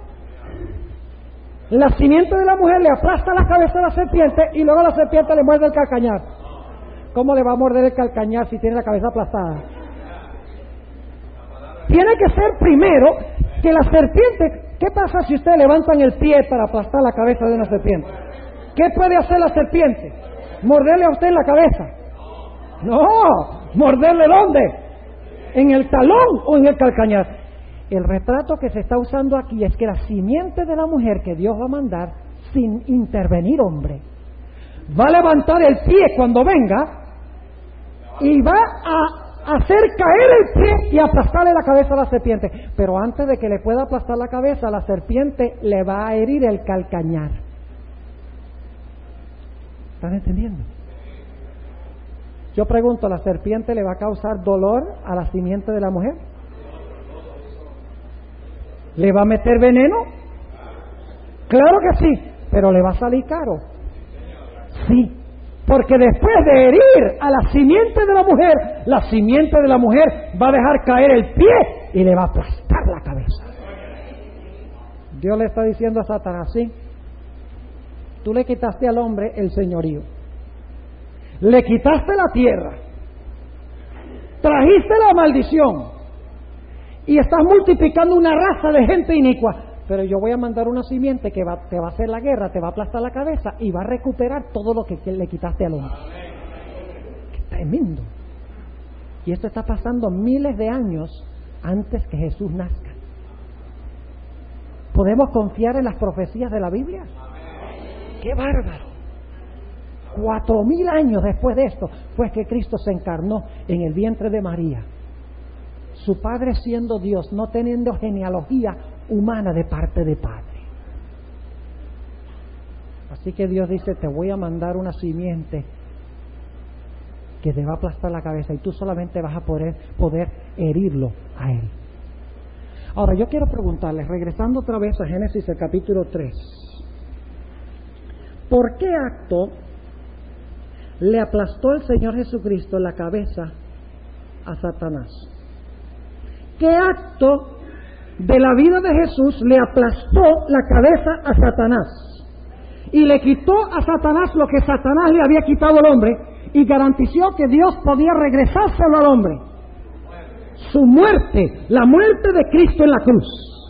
la simiente de la mujer le aplasta la cabeza a la serpiente y luego la serpiente le muerde el calcañar. ¿Cómo le va a morder el calcañar si tiene la cabeza aplastada? Tiene que ser primero que la serpiente. ¿Qué pasa si ustedes levantan el pie para aplastar la cabeza de una serpiente? ¿Qué puede hacer la serpiente? ¿Morderle a usted en la cabeza? No, ¿morderle dónde? ¿En el talón o en el calcañar? El retrato que se está usando aquí es que la simiente de la mujer que Dios va a mandar, sin intervenir hombre, va a levantar el pie cuando venga y va a hacer caer el pie y aplastarle la cabeza a la serpiente. Pero antes de que le pueda aplastar la cabeza, la serpiente le va a herir el calcañar. ¿Están entendiendo? Yo pregunto, ¿la serpiente le va a causar dolor a la simiente de la mujer? ¿Le va a meter veneno? Claro que sí, pero le va a salir caro. Sí, porque después de herir a la simiente de la simiente de la mujer va a dejar caer el pie y le va a aplastar la cabeza. Dios le está diciendo a Satanás, sí, tú le quitaste al hombre el señorío, le quitaste la tierra, trajiste la maldición y estás multiplicando una raza de gente inicua. Pero yo voy a mandar una simiente que te va a hacer la guerra, te va a aplastar la cabeza y va a recuperar todo lo que le quitaste al hombre. ¡Qué tremendo! Y esto está pasando miles de años antes que Jesús nazca. ¿Podemos confiar en las profecías de la Biblia? ¡Qué bárbaro! 4.000 años después de esto fue que Cristo se encarnó en el vientre de María. Su padre siendo Dios, no teniendo genealogía humana de parte de padre. Así que Dios dice, te voy a mandar una simiente que te va a aplastar la cabeza y tú solamente vas a poder herirlo a él. Ahora yo quiero preguntarles, regresando otra vez a Génesis el capítulo 3, ¿por qué acto le aplastó el Señor Jesucristo la cabeza a Satanás? ¿Qué acto de la vida de Jesús le aplastó la cabeza a Satanás? Y le quitó a Satanás lo que Satanás le había quitado al hombre y garantizó que Dios podía regresárselo al hombre. Su muerte, la muerte de Cristo en la cruz.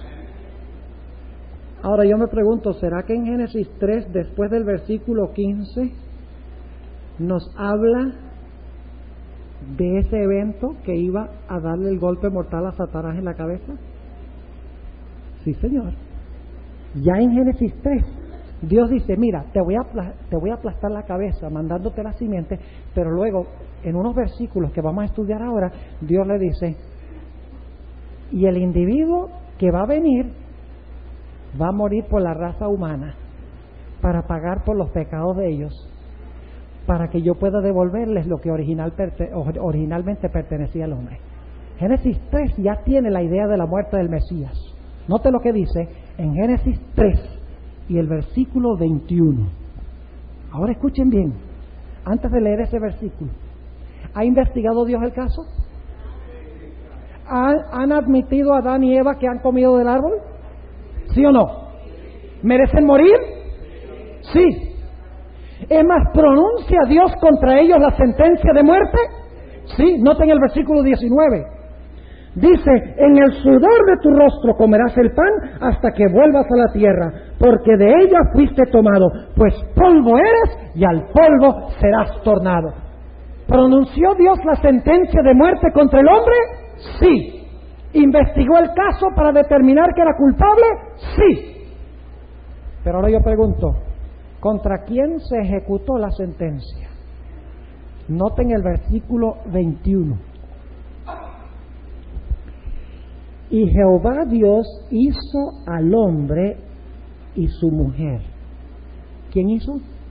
Ahora yo me pregunto, ¿será que en Génesis 3, después del versículo 15, nos habla de ese evento que iba a darle el golpe mortal a Satanás en la cabeza? Sí, Señor. Ya en Génesis 3, Dios dice, mira, te voy a aplastar la cabeza mandándote la simiente, pero luego, en unos versículos que vamos a estudiar ahora, Dios le dice, y el individuo que va a venir va a morir por la raza humana para pagar por los pecados de ellos, para que yo pueda devolverles lo que originalmente pertenecía al hombre. Génesis 3 ya tiene la idea de la muerte del Mesías. Note lo que dice en Génesis 3 y el versículo 21. Ahora escuchen bien, antes de leer ese versículo, ¿ha investigado Dios el caso? ¿Han admitido a Adán y Eva que han comido del árbol? ¿Sí o no? ¿Merecen morir? Sí. Es más, ¿pronuncia Dios contra ellos la sentencia de muerte? Sí, noten el versículo 19. Dice, en el sudor de tu rostro comerás el pan hasta que vuelvas a la tierra, porque de ella fuiste tomado, pues polvo eres y al polvo serás tornado. ¿Pronunció Dios la sentencia de muerte contra el hombre? Sí. ¿Investigó el caso para determinar que era culpable? Sí. Pero ahora yo pregunto, ¿contra quién se ejecutó la sentencia? Noten el versículo 21. Y Jehová Dios hizo al hombre y su mujer. ¿Quién hizo?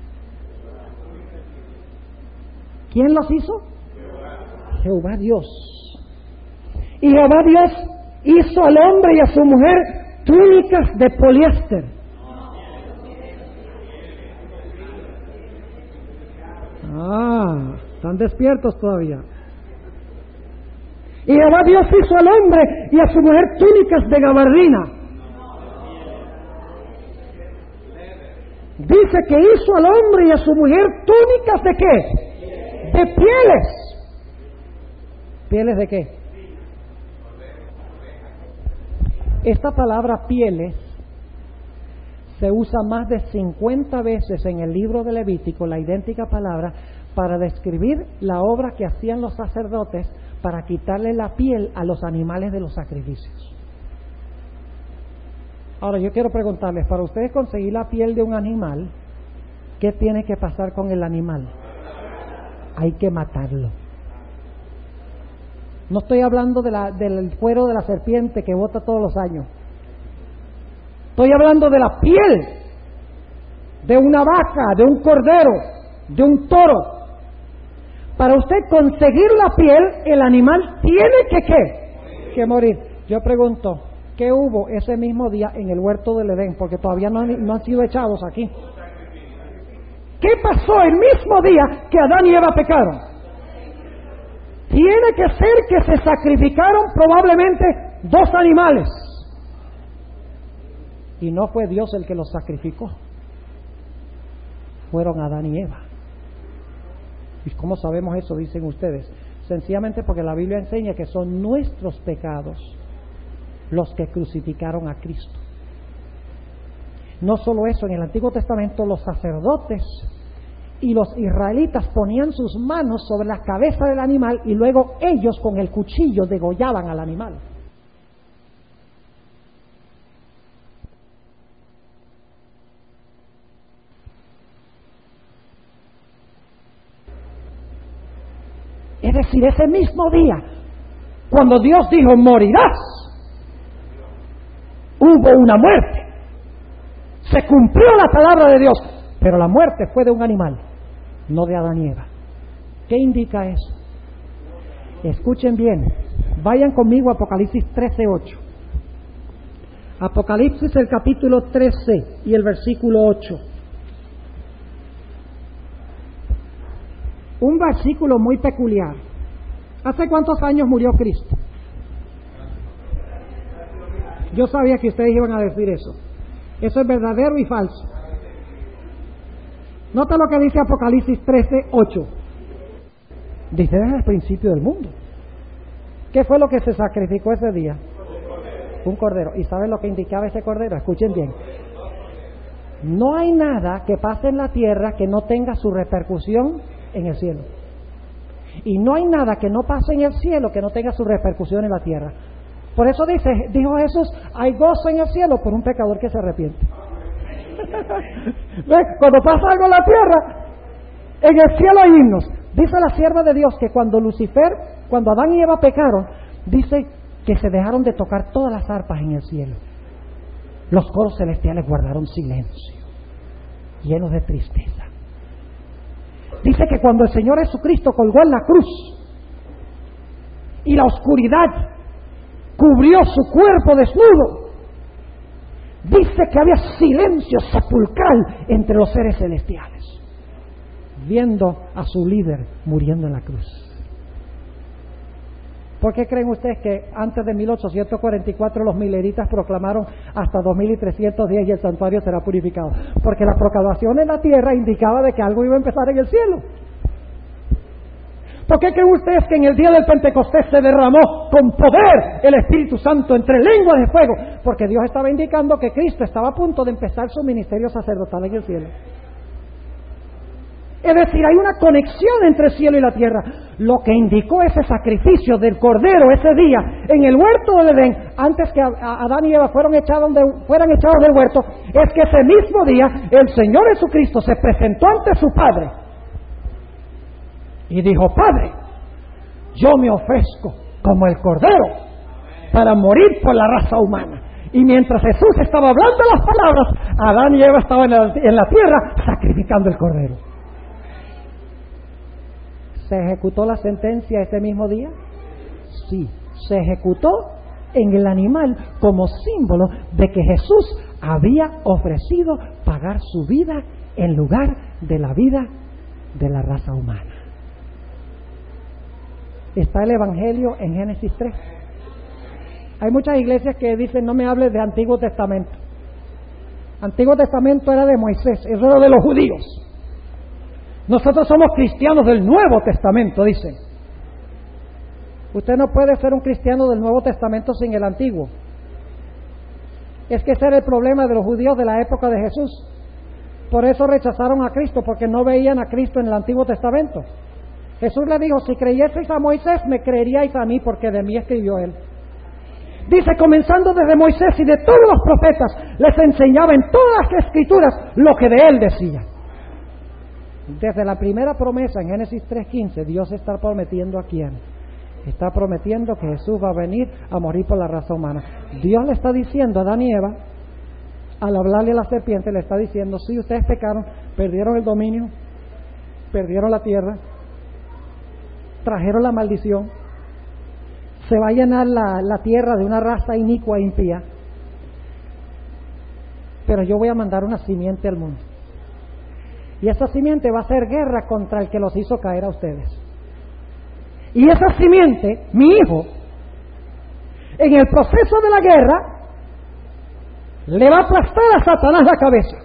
¿Quién los hizo? Jehová Dios. Y Jehová Dios hizo al hombre y a su mujer túnicas de poliéster. Están despiertos todavía. Y Jehová Dios hizo al hombre y a su mujer túnicas de gabardina. Dice que hizo al hombre y a su mujer túnicas de qué? De pieles. ¿Pieles de qué? Esta palabra pieles se usa más de 50 veces en el libro de Levítico, la idéntica palabra, para describir la obra que hacían los sacerdotes para quitarle la piel a los animales de los sacrificios. Ahora yo quiero preguntarles, para ustedes conseguir la piel de un animal, ¿qué tiene que pasar con el animal? Hay que matarlo. No estoy hablando del cuero de la serpiente que bota todos los años. Estoy hablando de la piel de una vaca, de un cordero, de un toro. Para usted conseguir la piel, el animal tiene que morir. Yo pregunto, ¿qué hubo ese mismo día en el huerto del Edén? Porque todavía no han sido echados aquí. ¿Qué pasó el mismo día que Adán y Eva pecaron? Tiene que ser que se sacrificaron probablemente 2 animales. Y no fue Dios el que los sacrificó. Fueron Adán y Eva. ¿Y cómo sabemos eso? Dicen ustedes. Sencillamente porque la Biblia enseña que son nuestros pecados los que crucificaron a Cristo. No solo eso, en el Antiguo Testamento los sacerdotes y los israelitas ponían sus manos sobre la cabeza del animal y luego ellos con el cuchillo degollaban al animal. Es decir, ese mismo día, cuando Dios dijo, morirás, hubo una muerte. Se cumplió la palabra de Dios, pero la muerte fue de un animal, no de Adán y Eva. ¿Qué indica eso? Escuchen bien, vayan conmigo a Apocalipsis 13:8. Apocalipsis, el capítulo 13 y el versículo 8. Un versículo muy peculiar. ¿Hace cuántos años murió Cristo? Yo sabía que ustedes iban a decir eso. Eso es verdadero y falso. Nota lo que dice Apocalipsis 13:8. Dice desde el principio del mundo. ¿Qué fue lo que se sacrificó ese día? Un cordero. ¿Y saben lo que indicaba ese cordero? Escuchen bien. No hay nada que pase en la tierra que no tenga su repercusión en el cielo. Y no hay nada que no pase en el cielo que no tenga su repercusión en la tierra. Por eso dijo Jesús, hay gozo en el cielo por un pecador que se arrepiente. ¿Ves? Cuando pasa algo en la tierra, en el cielo hay himnos. Dice la sierva de Dios que cuando Adán y Eva pecaron, dice que se dejaron de tocar todas las arpas en el cielo. Los coros celestiales guardaron silencio, llenos de tristeza. Dice que cuando el Señor Jesucristo colgó en la cruz y la oscuridad cubrió su cuerpo desnudo, dice que había silencio sepulcral entre los seres celestiales, viendo a su líder muriendo en la cruz. ¿Por qué creen ustedes que antes de 1844 los mileritas proclamaron hasta 2310 y el santuario será purificado? Porque la proclamación en la tierra indicaba de que algo iba a empezar en el cielo. ¿Por qué creen ustedes que en el día del Pentecostés se derramó con poder el Espíritu Santo entre lenguas de fuego? Porque Dios estaba indicando que Cristo estaba a punto de empezar su ministerio sacerdotal en el cielo. Es decir, hay una conexión entre el cielo y la tierra. Lo que indicó ese sacrificio del Cordero ese día en el huerto del Edén, antes que Adán y Eva fueran echados del huerto, es que ese mismo día el Señor Jesucristo se presentó ante su Padre y dijo, Padre, yo me ofrezco como el Cordero para morir por la raza humana. Y mientras Jesús estaba hablando las palabras, Adán y Eva estaban en la tierra sacrificando el Cordero. ¿Se ejecutó la sentencia ese mismo día? Sí, se ejecutó en el animal como símbolo de que Jesús había ofrecido pagar su vida en lugar de la vida de la raza humana. Está el Evangelio en Génesis 3. Hay muchas iglesias que dicen, no me hables de Antiguo Testamento. Antiguo Testamento era de Moisés, eso era de los judíos. Nosotros somos cristianos del Nuevo Testamento, dicen. Usted no puede ser un cristiano del Nuevo Testamento sin el Antiguo. Es que ese era el problema de los judíos de la época de Jesús. Por eso rechazaron a Cristo, porque no veían a Cristo en el Antiguo Testamento. Jesús le dijo, si creyeseis a Moisés, me creeríais a mí, porque de mí escribió él. Dice, comenzando desde Moisés y de todos los profetas, les enseñaba en todas las escrituras lo que de él decía. Desde la primera promesa en Génesis 3:15, Dios está prometiendo a quién. Está prometiendo que Jesús va a venir a morir por la raza humana. Dios le está diciendo a Adán y Eva, al hablarle a la serpiente, le está diciendo, sí, ustedes pecaron, perdieron el dominio, perdieron la tierra, trajeron la maldición, se va a llenar la tierra de una raza inicua e impía, pero yo voy a mandar una simiente al mundo. Y esa simiente va a hacer guerra contra el que los hizo caer a ustedes. Y esa simiente, mi hijo, en el proceso de la guerra, le va a aplastar a Satanás la cabeza.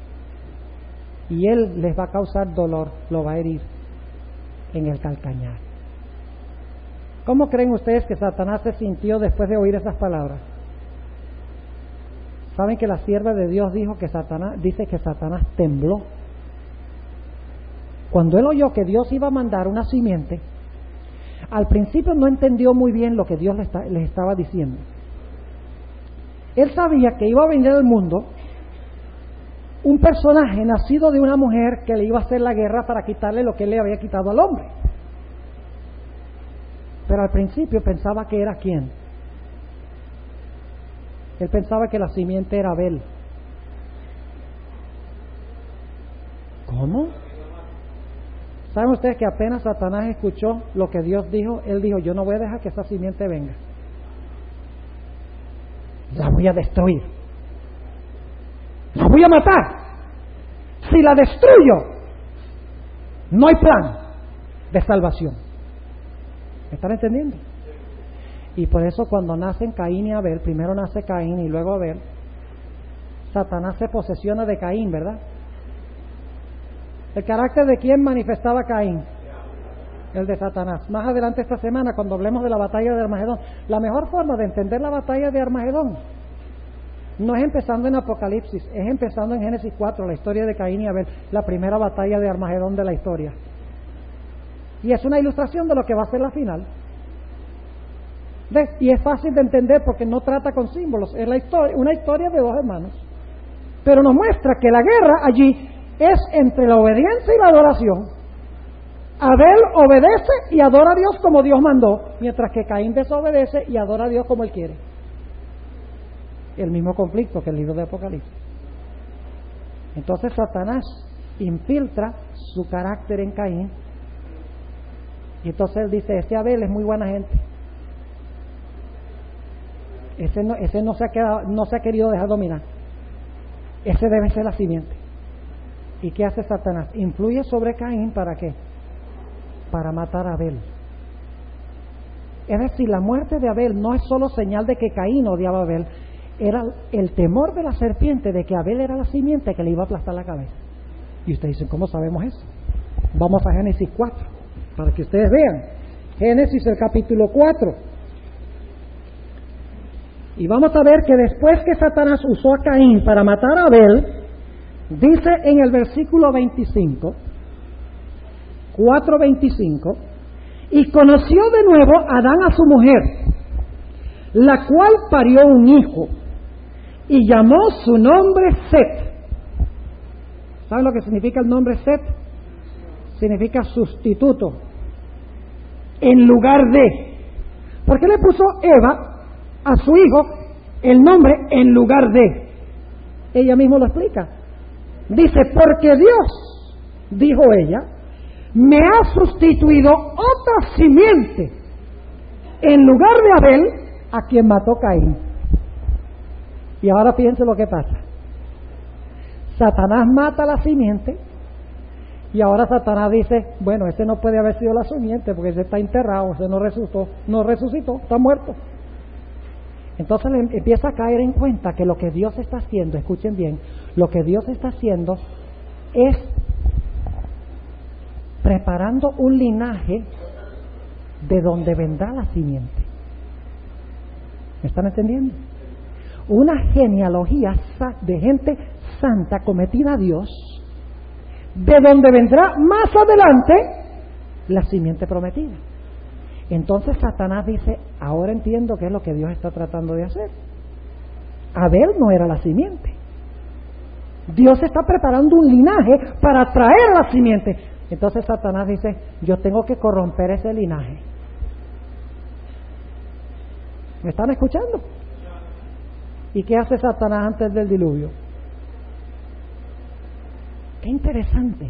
Y él les va a causar dolor, lo va a herir en el calcañar. ¿Cómo creen ustedes que Satanás se sintió después de oír esas palabras? ¿Saben que la sierva de Dios dice que Satanás tembló? Cuando él oyó que Dios iba a mandar una simiente, al principio no entendió muy bien lo que Dios le estaba diciendo. Él sabía que iba a venir al mundo un personaje nacido de una mujer que le iba a hacer la guerra para quitarle lo que él le había quitado al hombre. Pero al principio pensaba que era ¿quién? Él pensaba que la simiente era Abel. ¿Cómo? ¿Saben ustedes que apenas Satanás escuchó lo que Dios dijo? Él dijo, yo no voy a dejar que esa simiente venga. La voy a destruir. La voy a matar. Si la destruyo, no hay plan de salvación. ¿Me están entendiendo? Y por eso cuando nacen Caín y Abel, primero nace Caín y luego Abel, Satanás se posesiona de Caín, ¿verdad? ¿El carácter de quién manifestaba Caín? El de Satanás. Más adelante esta semana, cuando hablemos de la batalla de Armagedón, la mejor forma de entender la batalla de Armagedón no es empezando en Apocalipsis, es empezando en Génesis 4, la historia de Caín y Abel, la primera batalla de Armagedón de la historia. Y es una ilustración de lo que va a ser la final. ¿Ves? Y es fácil de entender porque no trata con símbolos, es una historia de dos hermanos. Pero nos muestra que la guerra allí es entre la obediencia y la adoración. Abel obedece y adora a Dios como Dios mandó, mientras que Caín desobedece y adora a Dios como él quiere. El mismo conflicto que el libro de Apocalipsis. Entonces Satanás infiltra su carácter en Caín y entonces él dice, ese Abel es muy buena gente, ese no se ha querido dejar dominar, ese debe ser la simiente. ¿Y qué hace Satanás? Influye sobre Caín, ¿para qué? Para matar a Abel. Es decir, la muerte de Abel no es solo señal de que Caín odiaba a Abel, era el temor de la serpiente de que Abel era la simiente que le iba a aplastar la cabeza. Y ustedes dicen, ¿cómo sabemos eso? Vamos a Génesis 4, para que ustedes vean. Génesis, el capítulo 4. Y vamos a ver que después que Satanás usó a Caín para matar a Abel, dice en el versículo 25, 4:25, y conoció de nuevo Adán a su mujer, la cual parió un hijo, y llamó su nombre Set. ¿Saben lo que significa el nombre Set? Significa sustituto, en lugar de. ¿Por qué le puso Eva a su hijo el nombre en lugar de? Ella misma lo explica. Dice, porque Dios, dijo ella, me ha sustituido otra simiente en lugar de Abel, a quien mató Caín. Y ahora piense lo que pasa. Satanás mata la simiente y ahora Satanás dice, bueno, ese no puede haber sido la simiente porque ese está enterrado, ese no resucitó, está muerto. Entonces le empieza a caer en cuenta que lo que Dios está haciendo, escuchen bien, lo que Dios está haciendo es preparando un linaje de donde vendrá la simiente. ¿Me están entendiendo? Una genealogía de gente santa cometida a Dios, de donde vendrá más adelante la simiente prometida. Entonces Satanás dice, ahora entiendo qué es lo que Dios está tratando de hacer. Abel no era la simiente. Dios está preparando un linaje para traer la simiente. Entonces Satanás dice, yo tengo que corromper ese linaje. ¿Me están escuchando? ¿Y qué hace Satanás antes del diluvio? Qué interesante.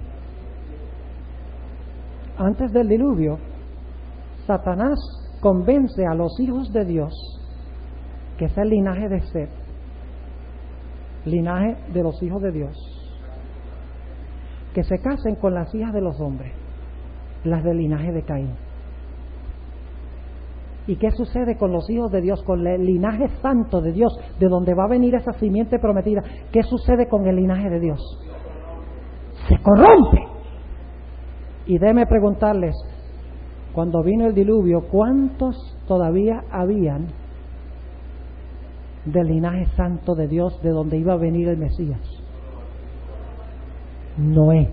Antes del diluvio, Satanás convence a los hijos de Dios, que es el linaje de Set, linaje de los hijos de Dios, que se casen con las hijas de los hombres, las del linaje de Caín. ¿Y qué sucede con los hijos de Dios, con el linaje santo de Dios, de donde va a venir esa simiente prometida? ¿Qué sucede con el linaje de Dios? Se corrompe. Y déjenme preguntarles, cuando vino el diluvio, ¿cuántos todavía habían del linaje santo de Dios, de donde iba a venir el Mesías? Noé.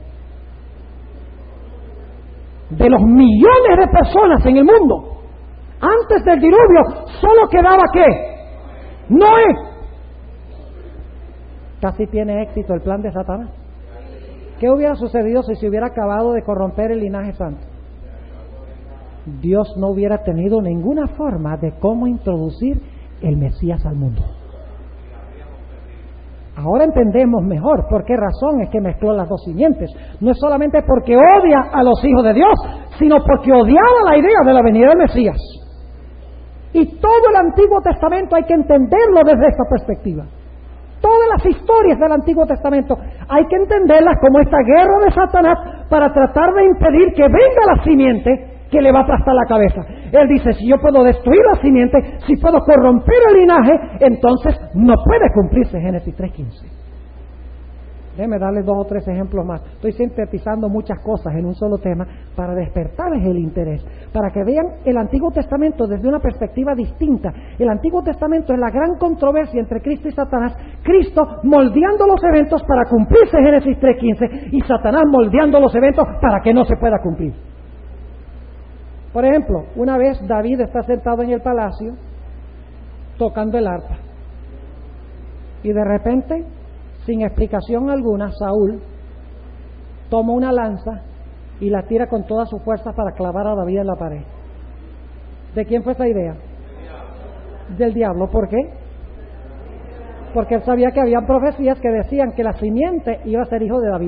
De los millones de personas en el mundo, antes del diluvio, solo quedaba ¿qué? Noé. Casi tiene éxito el plan de Satanás. ¿Qué hubiera sucedido si se hubiera acabado de corromper el linaje santo? Dios no hubiera tenido ninguna forma de cómo introducir el Mesías al mundo. Ahora entendemos mejor por qué razón es que mezcló las dos simientes. No es solamente porque odia a los hijos de Dios, sino porque odiaba la idea de la venida del Mesías. Y todo el Antiguo Testamento hay que entenderlo desde esta perspectiva. Todas las historias del Antiguo Testamento hay que entenderlas como esta guerra de Satanás para tratar de impedir que venga la simiente que le va a aplastar la cabeza. Él dice, si yo puedo destruir la simiente, si puedo corromper el linaje, entonces no puede cumplirse Génesis 3:15. Déjeme darles 2 o 3 ejemplos más. Estoy sintetizando muchas cosas en un solo tema para despertarles el interés, para que vean el Antiguo Testamento desde una perspectiva distinta. El Antiguo Testamento es la gran controversia entre Cristo y Satanás. Cristo moldeando los eventos para cumplirse Génesis 3:15 y Satanás moldeando los eventos para que no se pueda cumplir. Por ejemplo, una vez David está sentado en el palacio tocando el arpa y de repente, sin explicación alguna, Saúl toma una lanza y la tira con toda su fuerza para clavar a David en la pared. ¿De quién fue esa idea? Del diablo. ¿Por qué? Porque él sabía que había profecías que decían que la simiente iba a ser hijo de David.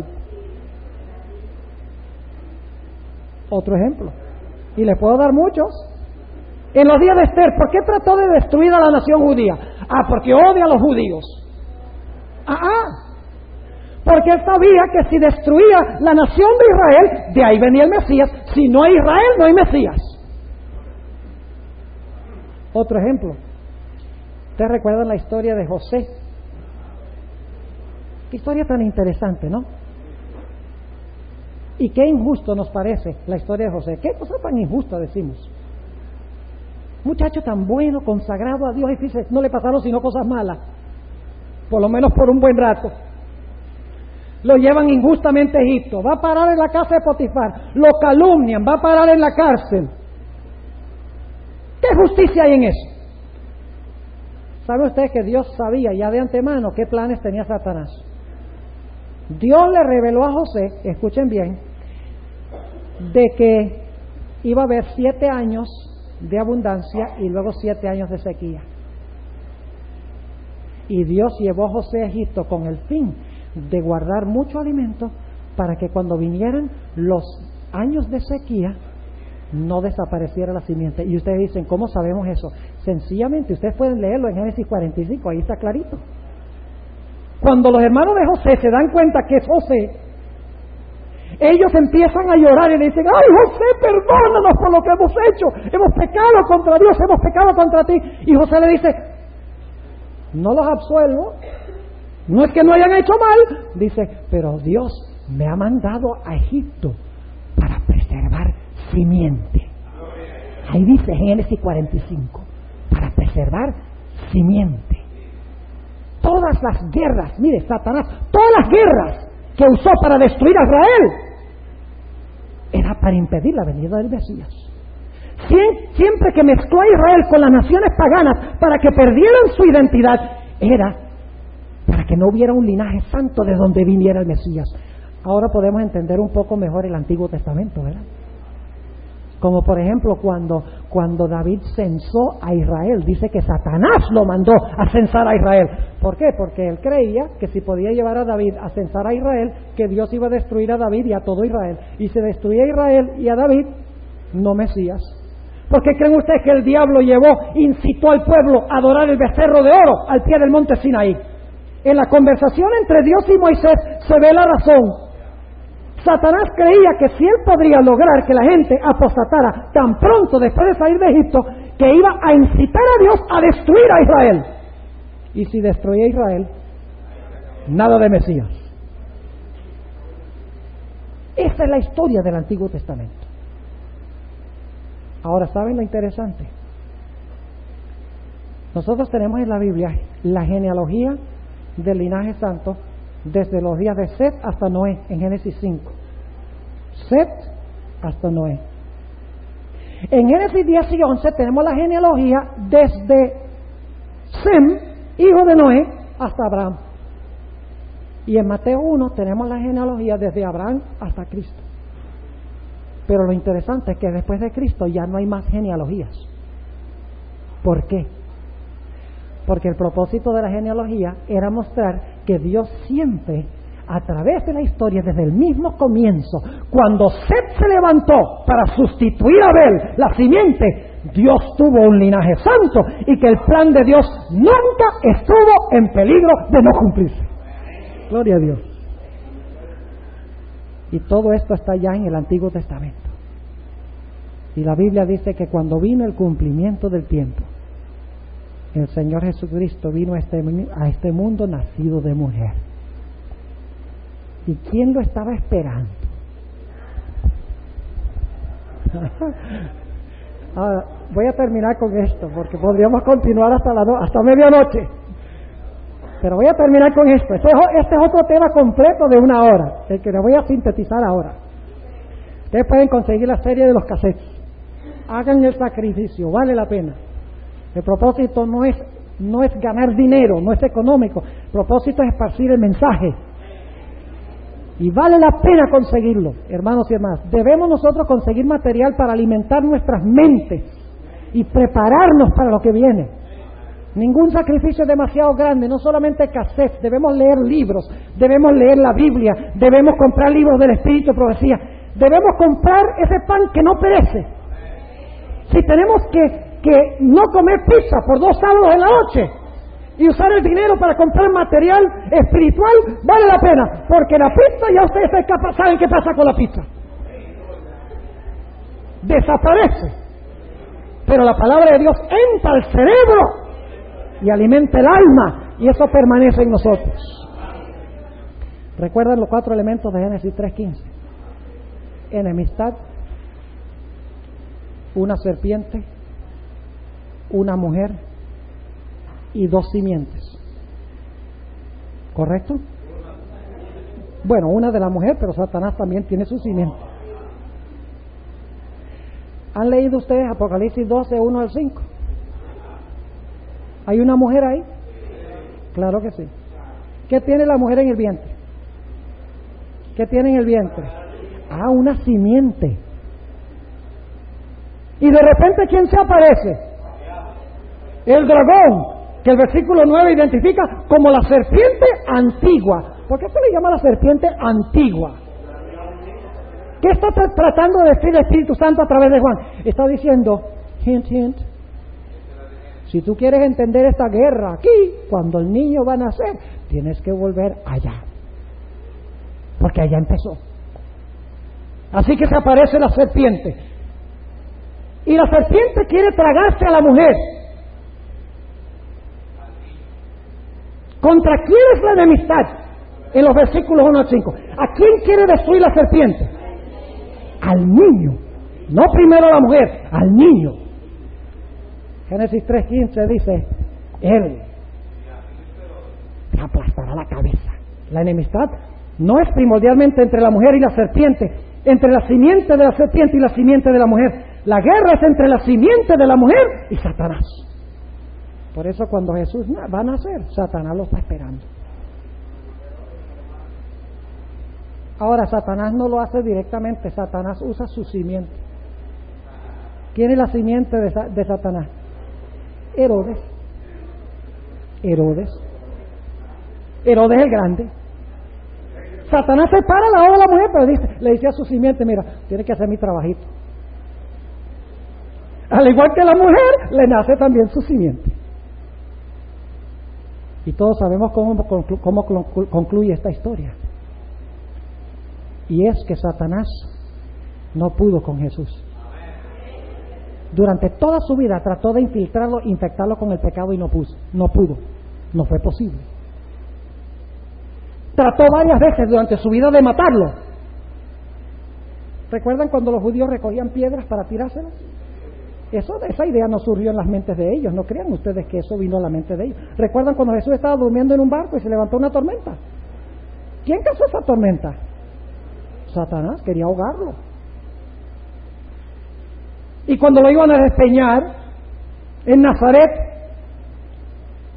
Otro ejemplo. Y le puedo dar muchos. En los días de Esther, ¿por qué trató de destruir a la nación judía? Porque odia a los judíos. Porque él sabía que si destruía la nación de Israel, de ahí venía el Mesías. Si no hay Israel, no hay Mesías. Otro ejemplo. ¿Ustedes recuerdan la historia de José? Qué historia tan interesante, ¿no? Y qué injusto nos parece la historia de José. Qué cosa tan injusta decimos. Muchacho tan bueno, consagrado a Dios, y dice, no le pasaron sino cosas malas. Por lo menos por un buen rato. Lo llevan injustamente a Egipto. Va a parar en la casa de Potifar. Lo calumnian. Va a parar en la cárcel. ¿Qué justicia hay en eso? ¿Sabe usted que Dios sabía ya de antemano qué planes tenía Satanás? Dios le reveló a José, escuchen bien, de que iba a haber 7 años de abundancia y luego 7 años de sequía. Y Dios llevó a José a Egipto con el fin de guardar mucho alimento para que cuando vinieran los años de sequía no desapareciera la simiente. Y ustedes dicen, ¿cómo sabemos eso? Sencillamente, ustedes pueden leerlo en Génesis 45, ahí está clarito. Cuando los hermanos de José se dan cuenta que es José, ellos empiezan a llorar y le dicen, ¡ay, José, perdónanos por lo que hemos hecho! Hemos pecado contra Dios, hemos pecado contra ti. Y José le dice, no los absuelvo, no es que no hayan hecho mal, dice, pero Dios me ha mandado a Egipto para preservar simiente. Ahí dice Génesis 45, para preservar simiente. Todas las guerras, mire, Satanás, todas las guerras que usó para destruir a Israel, era para impedir la venida del Mesías. Siempre que mezcló a Israel con las naciones paganas para que perdieran su identidad, era para que no hubiera un linaje santo de donde viniera el Mesías. Ahora podemos entender un poco mejor el Antiguo Testamento, ¿verdad? Como por ejemplo cuando David censó a Israel, dice que Satanás lo mandó a censar a Israel. ¿Por qué? Porque él creía que si podía llevar a David a censar a Israel, que Dios iba a destruir a David y a todo Israel. Y si destruía a Israel y a David, no Mesías. ¿Por qué creen ustedes que el diablo incitó al pueblo a adorar el becerro de oro al pie del monte Sinaí? En la conversación entre Dios y Moisés se ve la razón. Satanás creía que si él podría lograr que la gente apostatara tan pronto después de salir de Egipto, que iba a incitar a Dios a destruir a Israel. Y si destruía a Israel, nada de Mesías. Esa es la historia del Antiguo Testamento. Ahora, ¿saben lo interesante? Nosotros tenemos en la Biblia la genealogía del linaje santo desde los días de Set hasta Noé, en Génesis 5. Set hasta Noé. En Génesis 10 y 11 tenemos la genealogía desde Sem, hijo de Noé, hasta Abraham. Y en Mateo 1 tenemos la genealogía desde Abraham hasta Cristo. Pero lo interesante es que después de Cristo ya no hay más genealogías. ¿Por qué? Porque el propósito de la genealogía era mostrar que Dios siempre, a través de la historia, desde el mismo comienzo, cuando Set se levantó para sustituir a Abel, la simiente, Dios tuvo un linaje santo y que el plan de Dios nunca estuvo en peligro de no cumplirse. Gloria a Dios. Y todo esto está ya en el Antiguo Testamento. Y la Biblia dice que cuando vino el cumplimiento del tiempo, el Señor Jesucristo vino a este mundo nacido de mujer. ¿Y quién lo estaba esperando? Ahora, voy a terminar con esto, porque podríamos continuar hasta medianoche. Pero voy a terminar con esto. Este es otro tema completo de 1 hora, el que le voy a sintetizar ahora. Ustedes pueden conseguir la serie de los cassettes. Hagan el sacrificio, vale la pena. El propósito no es ganar dinero, no es económico. El propósito es esparcir el mensaje. Y vale la pena conseguirlo, hermanos y hermanas. Debemos nosotros conseguir material para alimentar nuestras mentes y prepararnos para lo que viene. Ningún sacrificio es demasiado grande, no solamente cassettes, debemos leer libros, debemos leer la Biblia, debemos comprar libros del Espíritu de Profecía, debemos comprar ese pan que no perece. Si tenemos que no comer pizza por 2 sábados en la noche y usar el dinero para comprar material espiritual, vale la pena, porque la pizza, ya ustedes saben qué pasa con la pizza. Desaparece. Pero la palabra de Dios entra al cerebro y alimenta el alma, y eso permanece en nosotros. ¿Recuerdan los 4 elementos de Génesis 3:15? Enemistad, una serpiente, una mujer y 2 simientes. ¿Correcto? Bueno, una de la mujer, pero Satanás también tiene su simiente. ¿Han leído ustedes Apocalipsis 12, 1 al 5? ¿Hay una mujer ahí? Claro que sí. ¿Qué tiene la mujer en el vientre? ¿Qué tiene en el vientre? Ah, una simiente. Y de repente, ¿quién se aparece? El dragón, que el versículo 9 identifica como la serpiente antigua. ¿Por qué se le llama la serpiente antigua? ¿Qué está tratando de decir el Espíritu Santo a través de Juan? Está diciendo, hint, hint. Si tú quieres entender esta guerra aquí, cuando el niño va a nacer, tienes que volver allá. Porque allá empezó. Así que se aparece la serpiente. Y la serpiente quiere tragarse a la mujer. ¿Contra quién es la enemistad? En los versículos 1 al 5. ¿A quién quiere destruir la serpiente? Al niño. No primero a la mujer, al niño. Génesis 3:15 dice, Él te aplastará la cabeza. La enemistad no es primordialmente entre la mujer y la serpiente, entre la simiente de la serpiente y la simiente de la mujer. La guerra es entre la simiente de la mujer y Satanás. Por eso cuando Jesús va a nacer, Satanás lo está esperando. Ahora, Satanás no lo hace directamente, Satanás usa su simiente. ¿Quién es la simiente de Satanás? Herodes el Grande. Satanás separa la obra de la mujer, pero le dice a su simiente, mira, tienes que hacer mi trabajito. Al igual que la mujer, le nace también su simiente. Y todos sabemos cómo concluye esta historia. Y es que Satanás no pudo con Jesús. Durante toda su vida trató de infiltrarlo, infectarlo con el pecado y no pudo, no fue posible. Trató varias veces durante su vida de matarlo. ¿Recuerdan cuando los judíos recogían piedras para tirárselas? Esa idea no surgió en las mentes de ellos, no crean ustedes que eso vino a la mente de ellos. ¿Recuerdan cuando Jesús estaba durmiendo en un barco y se levantó una tormenta? ¿Quién causó esa tormenta? Satanás, quería ahogarlo. Y cuando lo iban a despeñar en Nazaret,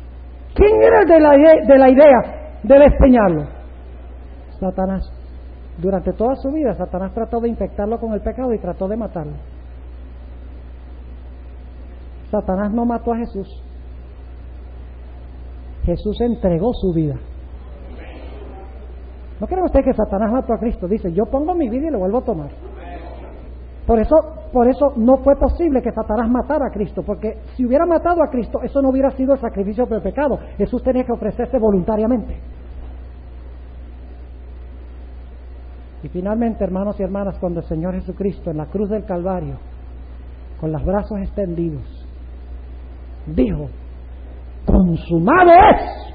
¿quién era el de la idea de despeñarlo? Satanás. Durante toda su vida, Satanás trató de infectarlo con el pecado y trató de matarlo. Satanás no mató a Jesús. Jesús entregó su vida. ¿No cree usted que Satanás mató a Cristo? Dice, yo pongo mi vida y lo vuelvo a tomar. Por eso no fue posible que Satanás matara a Cristo, porque si hubiera matado a Cristo, eso no hubiera sido el sacrificio por el pecado. Jesús tenía que ofrecerse voluntariamente. Y finalmente, hermanos y hermanas, cuando el Señor Jesucristo en la cruz del Calvario, con los brazos extendidos, dijo, consumado es,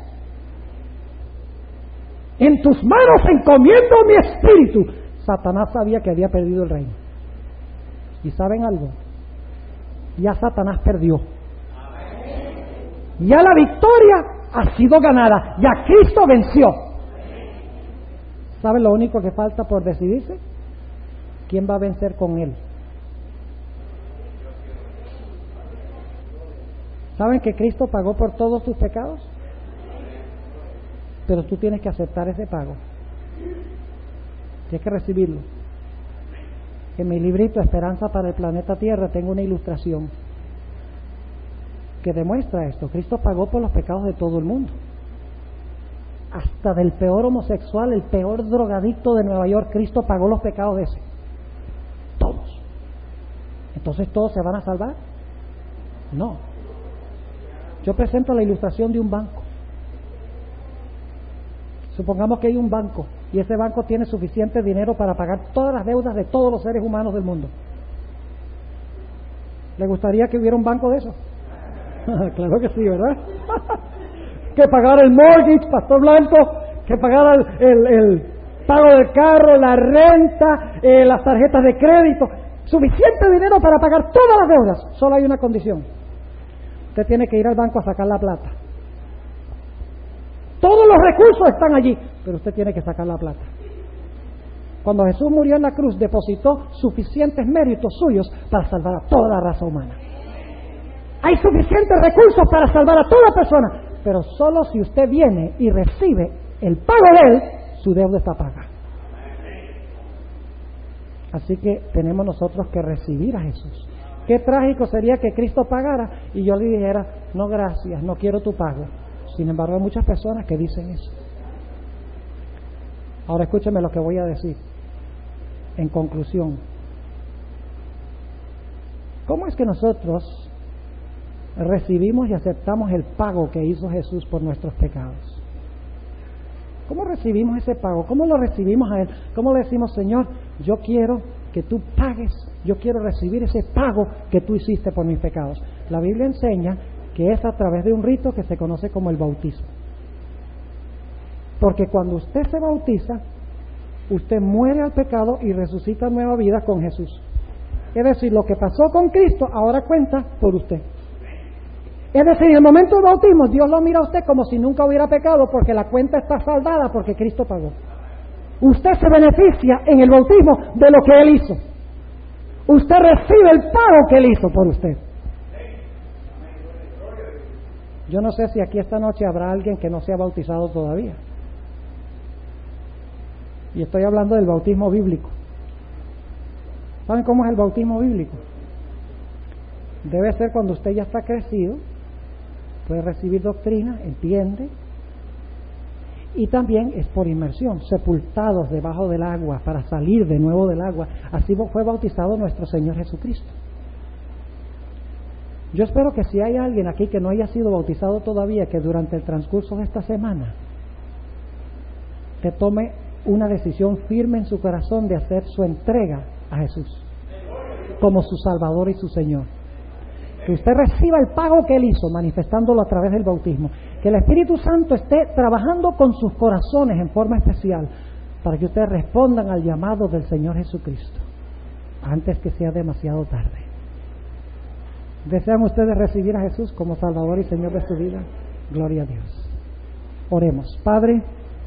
en tus manos encomiendo mi espíritu. Satanás sabía que había perdido el reino. ¿Y saben algo? Ya Satanás perdió. Ya la victoria ha sido ganada. Ya Cristo venció. ¿Saben lo único que falta por decidirse? ¿Quién va a vencer con él? ¿Saben que Cristo pagó por todos tus pecados? Pero tú tienes que aceptar ese pago. Tienes que recibirlo. En mi librito Esperanza para el Planeta Tierra tengo una ilustración que demuestra esto. Cristo pagó por los pecados de todo el mundo. Hasta del peor homosexual, el peor drogadicto de Nueva York, Cristo pagó los pecados de ese. Todos. ¿Entonces todos se van a salvar? No. Yo presento la ilustración de un banco. Supongamos que hay un banco y ese banco tiene suficiente dinero para pagar todas las deudas de todos los seres humanos del mundo. ¿Le gustaría que hubiera un banco de eso? Claro que sí, ¿verdad? Que pagara el mortgage, Pastor Blanco, que pagara el pago del carro, la renta, las tarjetas de crédito. Suficiente dinero para pagar todas las deudas. Solo hay una condición. Usted tiene que ir al banco a sacar la plata. Todos los recursos están allí, pero usted tiene que sacar la plata. Cuando Jesús murió en la cruz, depositó suficientes méritos suyos para salvar a toda la raza humana. Hay suficientes recursos para salvar a toda persona, pero solo si usted viene y recibe el pago de él, su deuda está paga. Así que tenemos nosotros que recibir a Jesús. Qué trágico sería que Cristo pagara y yo le dijera, no gracias, no quiero tu pago. Sin embargo, hay muchas personas que dicen eso. Ahora escúcheme lo que voy a decir. En conclusión, ¿cómo es que nosotros recibimos y aceptamos el pago que hizo Jesús por nuestros pecados? ¿Cómo recibimos ese pago? ¿Cómo lo recibimos a Él? ¿Cómo le decimos, Señor, yo quiero que tú pagues, yo quiero recibir ese pago que tú hiciste por mis pecados? La Biblia enseña que es a través de un rito que se conoce como el bautismo. Porque cuando usted se bautiza, usted muere al pecado y resucita nueva vida con Jesús. Es decir, lo que pasó con Cristo ahora cuenta por usted. Es decir, en el momento del bautismo, Dios lo mira a usted como si nunca hubiera pecado, porque la cuenta está saldada porque Cristo pagó. Usted se beneficia en el bautismo de lo que Él hizo. Usted recibe el pago que Él hizo por usted. Yo no sé si aquí esta noche habrá alguien que no se ha bautizado todavía. Y estoy hablando del bautismo bíblico. ¿Saben cómo es el bautismo bíblico? Debe ser cuando usted ya está crecido, puede recibir doctrina, entiende, y también es por inmersión, sepultados debajo del agua para salir de nuevo del agua. Así fue bautizado nuestro Señor Jesucristo. Yo espero que si hay alguien aquí que no haya sido bautizado todavía, que durante el transcurso de esta semana que tome una decisión firme en su corazón de hacer su entrega a Jesús como su Salvador y su Señor. Que usted reciba el pago que Él hizo, manifestándolo a través del bautismo. Que el Espíritu Santo esté trabajando con sus corazones en forma especial para que ustedes respondan al llamado del Señor Jesucristo antes que sea demasiado tarde. ¿Desean ustedes recibir a Jesús como Salvador y Señor de su vida? Gloria a Dios. Oremos. Padre,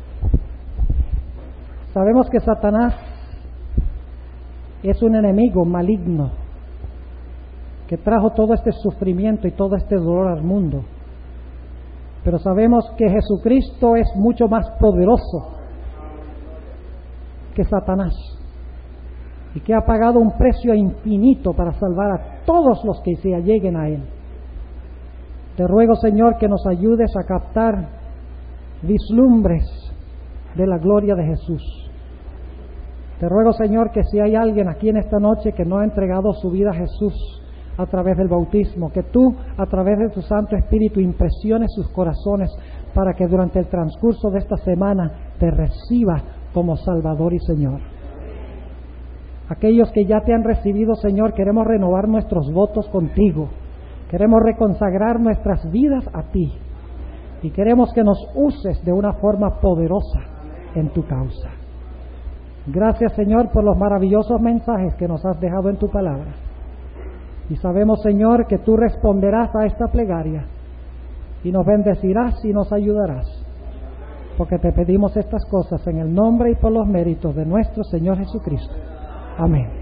sabemos que Satanás es un enemigo maligno que trajo todo este sufrimiento y todo este dolor al mundo. Pero sabemos que Jesucristo es mucho más poderoso que Satanás, y que ha pagado un precio infinito para salvar a todos los que se alleguen a Él. Te ruego, Señor, que nos ayudes a captar vislumbres de la gloria de Jesús. Te ruego, Señor, que si hay alguien aquí en esta noche que no ha entregado su vida a Jesús a través del bautismo, que tú, a través de tu Santo Espíritu, impresiones sus corazones para que durante el transcurso de esta semana te reciba como Salvador y Señor. Aquellos que ya te han recibido, Señor, queremos renovar nuestros votos contigo. Queremos reconsagrar nuestras vidas a ti. Y queremos que nos uses de una forma poderosa en tu causa. Gracias, Señor, por los maravillosos mensajes que nos has dejado en tu palabra. Y sabemos, Señor, que tú responderás a esta plegaria y nos bendecirás y nos ayudarás. Porque te pedimos estas cosas en el nombre y por los méritos de nuestro Señor Jesucristo. Amén.